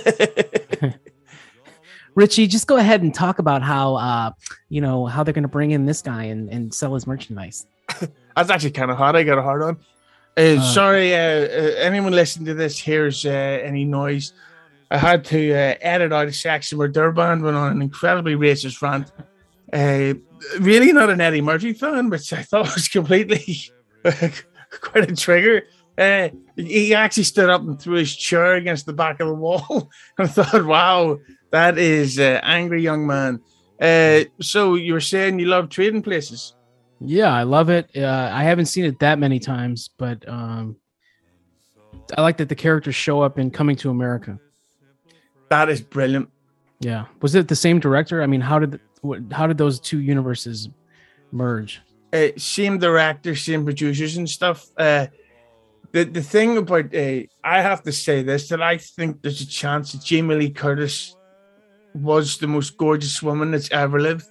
Richie, just go ahead and talk about how how they're going to bring in this guy and sell his merchandise. That's actually kind of hot. I got a hard on. Sorry, anyone listening to this hears any noise. I had to edit out a section where Durband went on an incredibly racist rant. Really not an Eddie Murphy fan, which I thought was completely quite a trigger. He actually stood up and threw his chair against the back of the wall. I thought, wow, that is angry young man. So you were saying you love Trading Places? Yeah, I love it. I haven't seen it that many times, but I like that the characters show up in Coming to America. That is brilliant. Yeah. Was it the same director? I mean, how did those two universes merge? Same director, same producers and stuff. The thing about I have to say this, that I think there's a chance that Jamie Lee Curtis was the most gorgeous woman that's ever lived.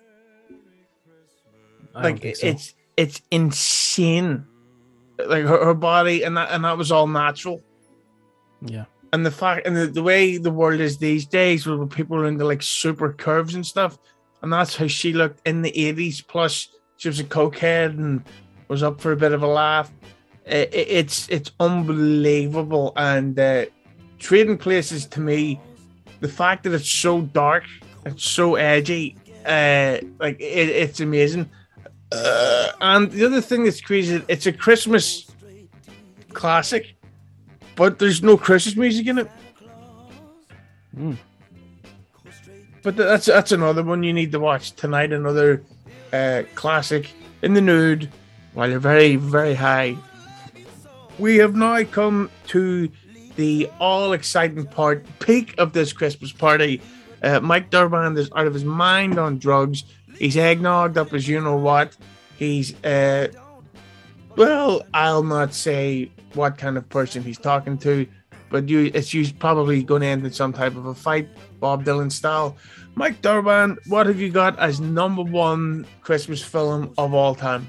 Like so. It's insane. Like her body, and that was all natural. Yeah. And the fact, and the way the world is these days, where people are into like super curves and stuff, and that's how she looked in the 80s. Plus, she was a cokehead and was up for a bit of a laugh. It's unbelievable. And Trading Places, to me, the fact that it's so dark, it's so edgy, it's amazing. And the other thing that's crazy, it's a Christmas classic, but there's no Christmas music in it. But that's another one you need to watch tonight. Another classic in the nude while you're very, very high. We have now come to the all-exciting peak of this Christmas party. Mike Durband is out of his mind on drugs. He's eggnogged up as you know what. He's, I'll not say what kind of person he's talking to, but it's probably going to end in some type of a fight, Bob Dylan style. Mike Durband, what have you got as number 1 Christmas film of all time?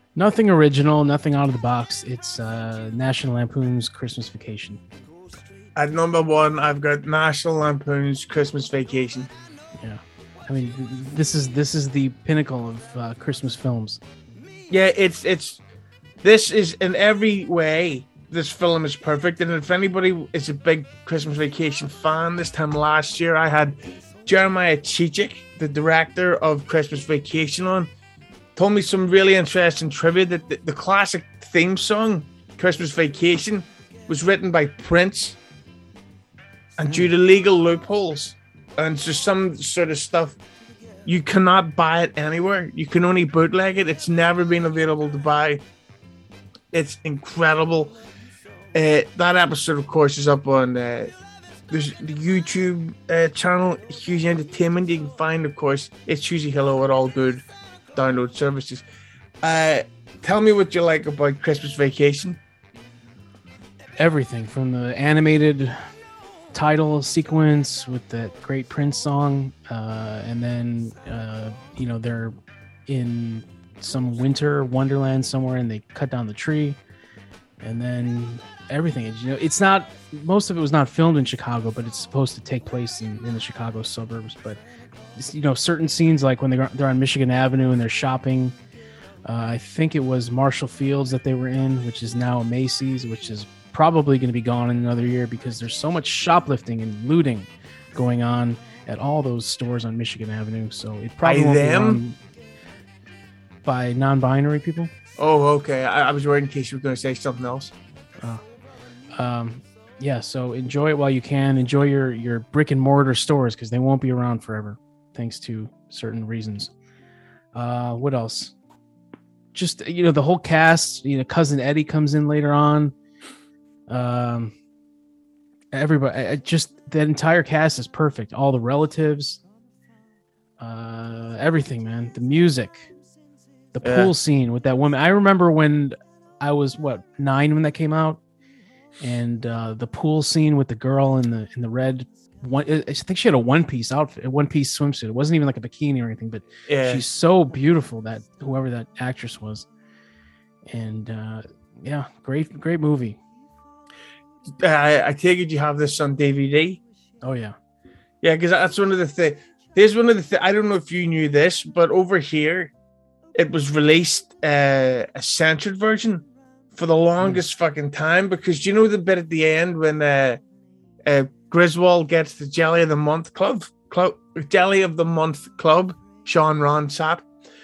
Nothing original, nothing out of the box. It's National Lampoon's Christmas Vacation. At number one, I've got National Lampoon's Christmas Vacation. Yeah, I mean, this is the pinnacle of Christmas films. Yeah, this is in every way. This film is perfect, and if anybody is a big Christmas Vacation fan, this time last year I had Jeremiah Chichik, the director of Christmas Vacation, on. Told me some really interesting trivia that the classic theme song, Christmas Vacation, was written by Prince, and due to legal loopholes and just some sort of stuff, you cannot buy it anywhere. You can only bootleg it. It's never been available to buy. It's incredible. That episode, of course, is up on there's the YouTube channel, Hughesy Entertainment. You can find, of course, It's Hughesy Hello at all good download services. Tell me what you like about Christmas Vacation. Everything from the animated title sequence with that great Prince song, and then they're in some winter wonderland somewhere and they cut down the tree, and then everything is, it's not, most of it was not filmed in Chicago, but it's supposed to take place in the Chicago suburbs. But certain scenes, like when they're on Michigan Avenue and they're shopping, I think it was Marshall Fields that they were in, which is now a Macy's, which is probably going to be gone in another year because there's so much shoplifting and looting going on at all those stores on Michigan Avenue. So it probably won't be run by non-binary people. Oh, okay. I was worried in case you were going to say something else. Yeah. So enjoy it while you can. Enjoy your brick and mortar stores because they won't be around forever, thanks to certain reasons. What else? Just the whole cast. Cousin Eddie comes in later on. Everybody, just that entire cast is perfect. All the relatives, everything, man. The music, the pool scene with that woman. I remember when I was 9 when that came out, and the pool scene with the girl in the red one. I think she had a one-piece outfit, a one-piece swimsuit. It wasn't even like a bikini or anything, but she's so beautiful, that whoever that actress was. And great movie. I take it you have this on DVD. Oh yeah, because that's one of the things. Here's one of the things. I don't know if you knew this, but over here, it was released a censored version for the longest fucking time, because the bit at the end when Griswold gets the Jelly of the Month club, Sean Ron Sapp.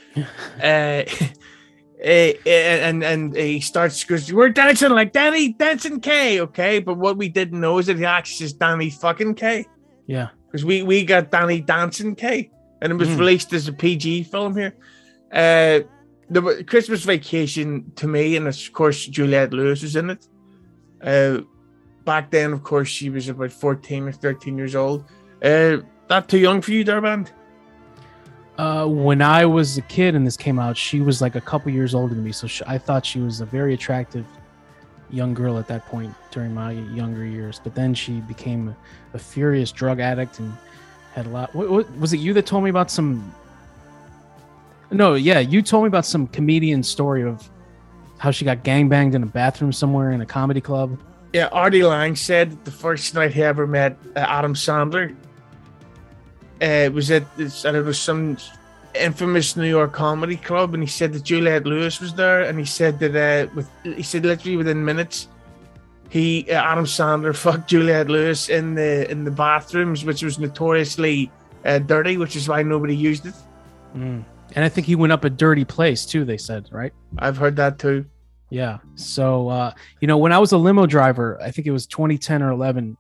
And he starts, because we're dancing like Danny Dancing K, okay? But what we didn't know is that he actually is Danny fucking K. Yeah. Because we got Danny Dancing K, and it was released as a PG film here. The Christmas Vacation, to me, and of course Juliette Lewis was in it. Back then, of course, she was about 14 or 13 years old. That too young for you, Darband? When I was a kid and this came out, she was like a couple years older than me. So I thought she was a very attractive young girl at that point during my younger years. But then she became a furious drug addict and had a lot. What was it you that told me about some? No, yeah, you told me about some comedian story of how she got gangbanged in a bathroom somewhere in a comedy club. Yeah, Artie Lang said the first night he ever met Adam Sandler, was at some infamous New York comedy club, and he said that Juliette Lewis was there, and he said that literally within minutes, Adam Sandler fucked Juliette Lewis in the bathrooms, which was notoriously dirty, which is why nobody used it. And I think he went up a dirty place too, they said, right? I've heard that too. Yeah. So when I was a limo driver, I think it was 2010 or 11.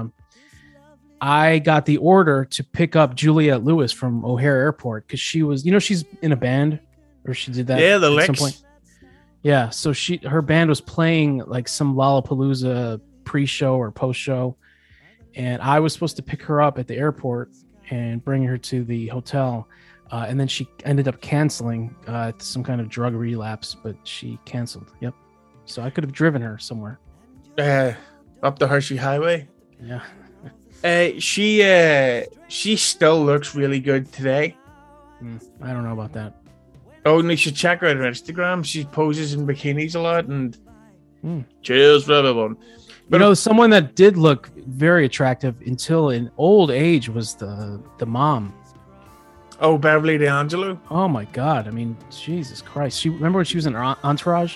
I got the order to pick up Juliette Lewis from O'Hare Airport because she was, she's in a band, or she did that at some point. Yeah, so her band was playing like some Lollapalooza pre-show or post-show, and I was supposed to pick her up at the airport and bring her to the hotel, and then she ended up canceling some kind of drug relapse, but she canceled. Yep. So I could have driven her somewhere. Up the Hershey Highway. Yeah. She still looks really good today. I don't know about that. Oh, and you should check her out on Instagram. She poses in bikinis a lot, and Cheers for everyone. But someone that did look very attractive until in old age was the mom. Oh, Beverly D'Angelo. Oh my God! I mean, Jesus Christ! Remember when she was in Entourage?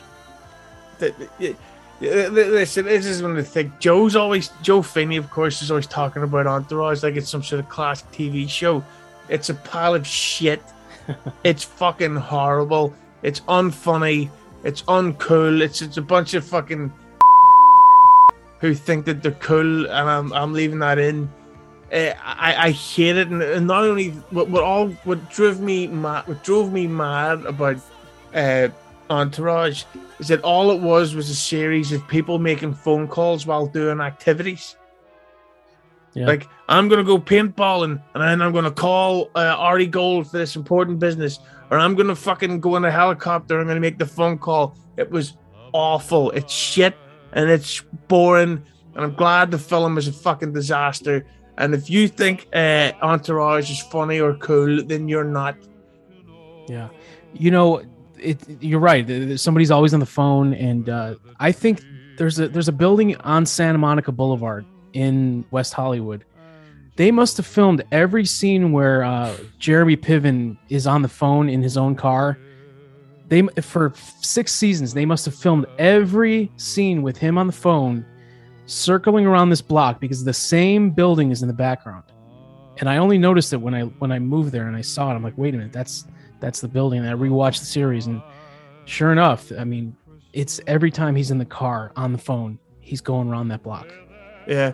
Listen, this is one of the things. Joe Finney, of course, is always talking about Entourage like it's some sort of classic TV show. It's a pile of shit. It's fucking horrible. It's unfunny. It's uncool. It's a bunch of fucking who think that they're cool, and I'm leaving that in. I hate it, and not only what drove me mad about Entourage is that all it was a series of people making phone calls while doing activities. Yeah. Like, I'm gonna go paintballing, and then I'm gonna call Ari Gold for this important business, or I'm gonna fucking go in a helicopter. I'm gonna make the phone call. It was awful. It's shit. And it's boring, and I'm glad the film is a fucking disaster. And if you think Entourage is funny or cool, then you're not. Yeah, you're right. Somebody's always on the phone, and I think there's a building on Santa Monica Boulevard in West Hollywood. They must have filmed every scene where Jeremy Piven is on the phone in his own car. For 6 seasons, they must have filmed every scene with him on the phone, circling around this block because the same building is in the background. And I only noticed it when I moved there and I saw it. I'm like, wait a minute, that's the building. And I rewatched the series, and sure enough, I mean, it's every time he's in the car on the phone, he's going around that block. Yeah.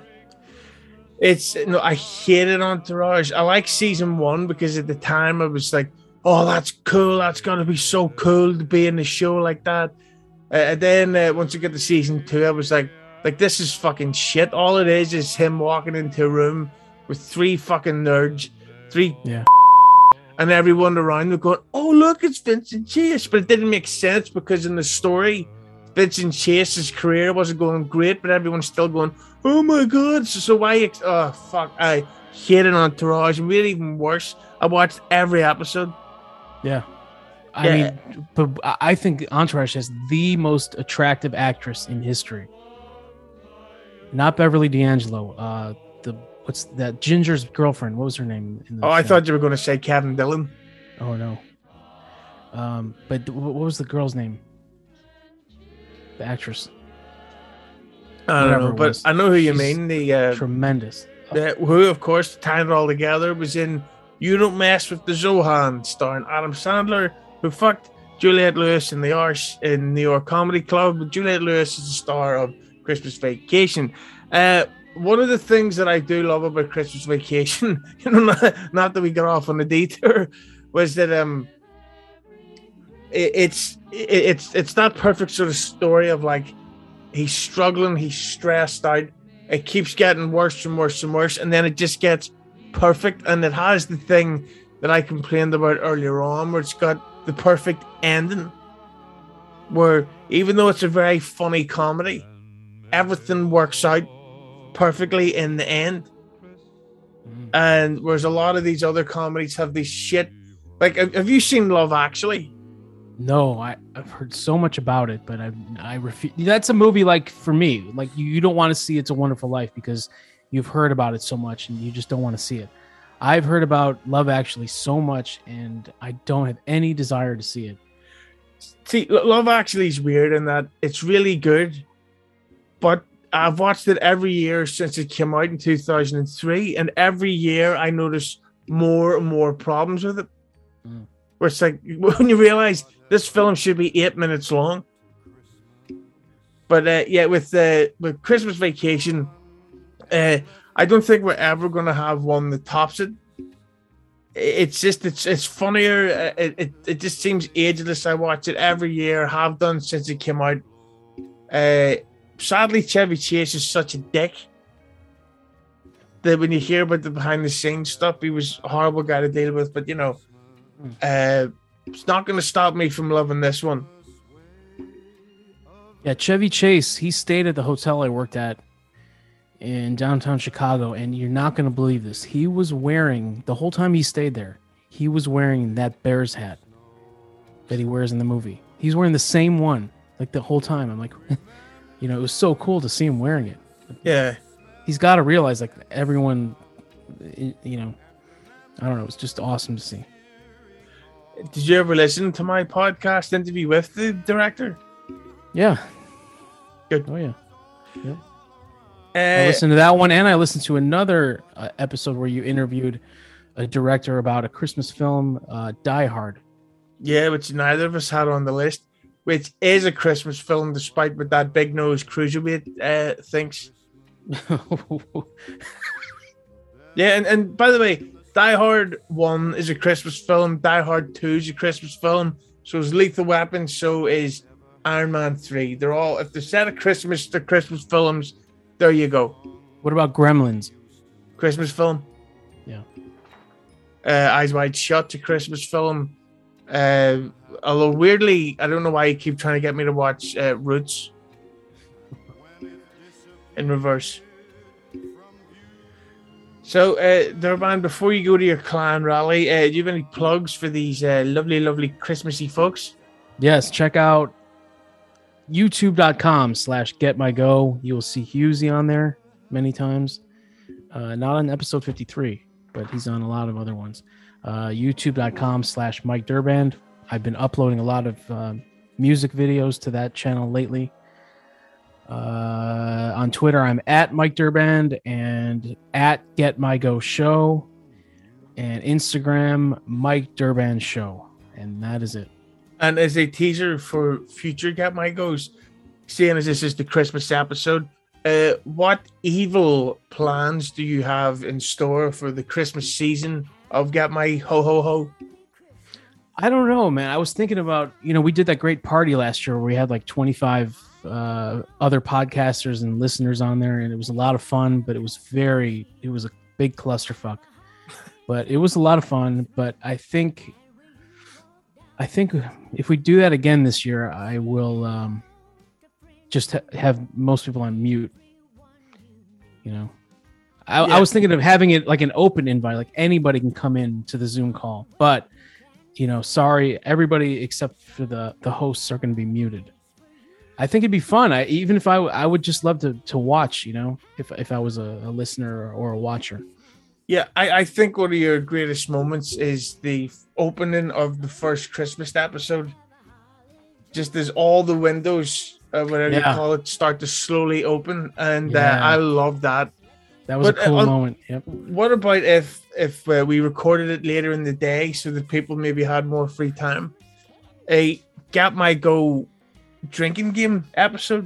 I hated Entourage. I like season 1 because at the time I was like, oh, that's cool. That's going to be so cool to be in the show like that. And then once you get to season 2, I was like, this is fucking shit. All it is him walking into a room with 3 fucking nerds, 3 and everyone around them going, oh, look, it's Vincent Chase. But it didn't make sense because in the story, Vincent Chase's career wasn't going great, but everyone's still going, oh my God. So why? I hated Entourage. And really even worse, I watched every episode. Yeah. I mean, but I think Entourage has the most attractive actress in history. Not Beverly D'Angelo. What's that? Ginger's girlfriend. What was her name? I thought you were going to say Kevin Dillon. Oh, no. But what was the girl's name? The actress. I don't know, but I know who you mean. The tremendous. Who, of course, tying it all together, was in You Don't Mess with the Zohan, starring Adam Sandler, who fucked Juliette Lewis in the Arse in New York Comedy Club. Juliette Lewis is the star of Christmas Vacation. One of the things that I do love about Christmas Vacation, not that we got off on a detour, was that it's that perfect sort of story of like he's struggling, he's stressed out, it keeps getting worse and worse and worse, and then it just gets perfect. And it has the thing that I complained about earlier on, where it's got the perfect ending, where even though it's a very funny comedy, everything works out perfectly in the end. And whereas a lot of these other comedies have these shit, like, have you seen Love Actually? No, I've heard so much about it, but I refuse. That's a movie, like, for me, like, you don't want to see It's a Wonderful Life because you've heard about it so much and you just don't want to see it. I've heard about Love Actually so much and I don't have any desire to see it. See, Love Actually is weird in that it's really good, but I've watched it every year since it came out in 2003, and every year I notice more and more problems with it. Where it's like, when you realize this film should be 8 minutes long. But with Christmas Vacation, I don't think we're ever going to have one that tops it. It's funnier. It just seems ageless. I watch it every year, have done since it came out. Sadly, Chevy Chase is such a dick that when you hear about the behind the scenes stuff, he was a horrible guy to deal with. But it's not going to stop me from loving this one. Yeah, Chevy Chase, he stayed at the hotel I worked at in downtown Chicago, and you're not going to believe this. He was wearing, the whole time he stayed there, he was wearing that Bears hat that he wears in the movie. He's wearing the same one, like, the whole time. I'm like, you know, it was so cool to see him wearing it. Yeah. He's got to realize, like, everyone, you know, I don't know. It's just awesome to see. Did you ever listen to my podcast interview with the director? Yeah. Good. Oh, yeah. Yep. I listened to that one, and I listened to another episode where you interviewed a director about a Christmas film, Die Hard. Yeah, which neither of us had on the list, which is a Christmas film, despite what that big nose cruiserweight thinks. Yeah, and by the way, Die Hard 1 is a Christmas film, Die Hard 2 is a Christmas film, so is Lethal Weapon, so is Iron Man 3. They're all, if they're set at Christmas, they're Christmas films. There you go. What about Gremlins? Christmas film. Yeah. Eyes Wide Shut's a Christmas film. Although weirdly, I don't know why you keep trying to get me to watch Roots in reverse. So, Durban, before you go to your clan rally, do you have any plugs for these lovely Christmassy folks? Yes, check out youtube.com/getmygo. You will see Husey on there many times. Not on episode 53, but he's on a lot of other ones. youtube.com/Mike Durband. I've been uploading a lot of music videos to that channel lately. On Twitter, I'm at Mike Durband and at Get My Go Show, and Instagram, Mike Durband Show. And that is it. And as a teaser for future Get My Goes, seeing as this is the Christmas episode, what evil plans do you have in store for the Christmas season of Get My Ho Ho Ho? I don't know, man. I was thinking about, you know, we did that great party last year where we had like 25 other podcasters and listeners on there, and it was a lot of fun, but it was a big clusterfuck. But it was a lot of fun. But I think if we do that again this year, I will just have most people on mute. You know, I was thinking of having it like an open invite, like anybody can come in to the Zoom call. But, you know, sorry, everybody except for the hosts are going to be muted. I think it'd be fun. Even if I would just love to watch, you know, if I was a listener or a watcher. Yeah, I think one of your greatest moments is the opening of the first Christmas episode. Just as all the windows, whatever you call it, start to slowly open. And I love that. That was a cool moment. Yep. What about if we recorded it later in the day so that people maybe had more free time? A Get My Go drinking game episode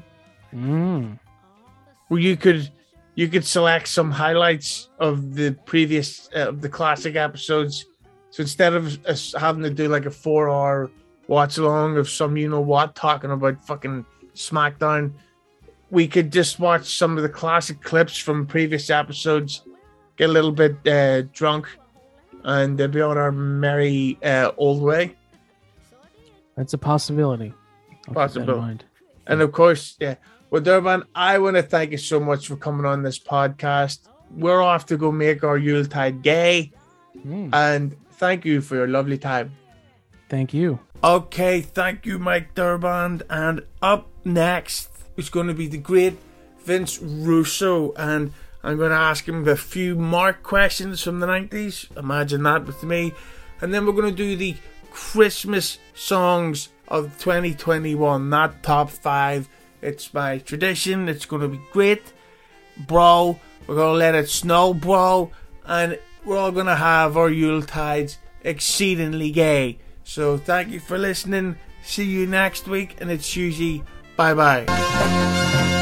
where you could select some highlights of the previous of the classic episodes. So instead of us having to do like a 4-hour watch along of some you know what talking about fucking SmackDown, we could just watch some of the classic clips from previous episodes, get a little bit drunk, and be on our merry old way. That's a possibility. Possible. And of course, well, Durban, I want to thank you so much for coming on this podcast. We're off to go make our Yuletide gay, and thank you for your lovely time. Thank you. Okay, thank you, Mike Durband. And up next is going to be the great Vince Russo, and I'm going to ask him a few Mark questions from the 90s. Imagine that with me. And then we're going to do the Christmas songs of 2021, not top 5. It's my tradition. It's going to be great, bro. We're going to let it snow, bro. And we're all going to have our Yuletides exceedingly gay. So thank you for listening. See you next week. And it's Susie. Bye-bye.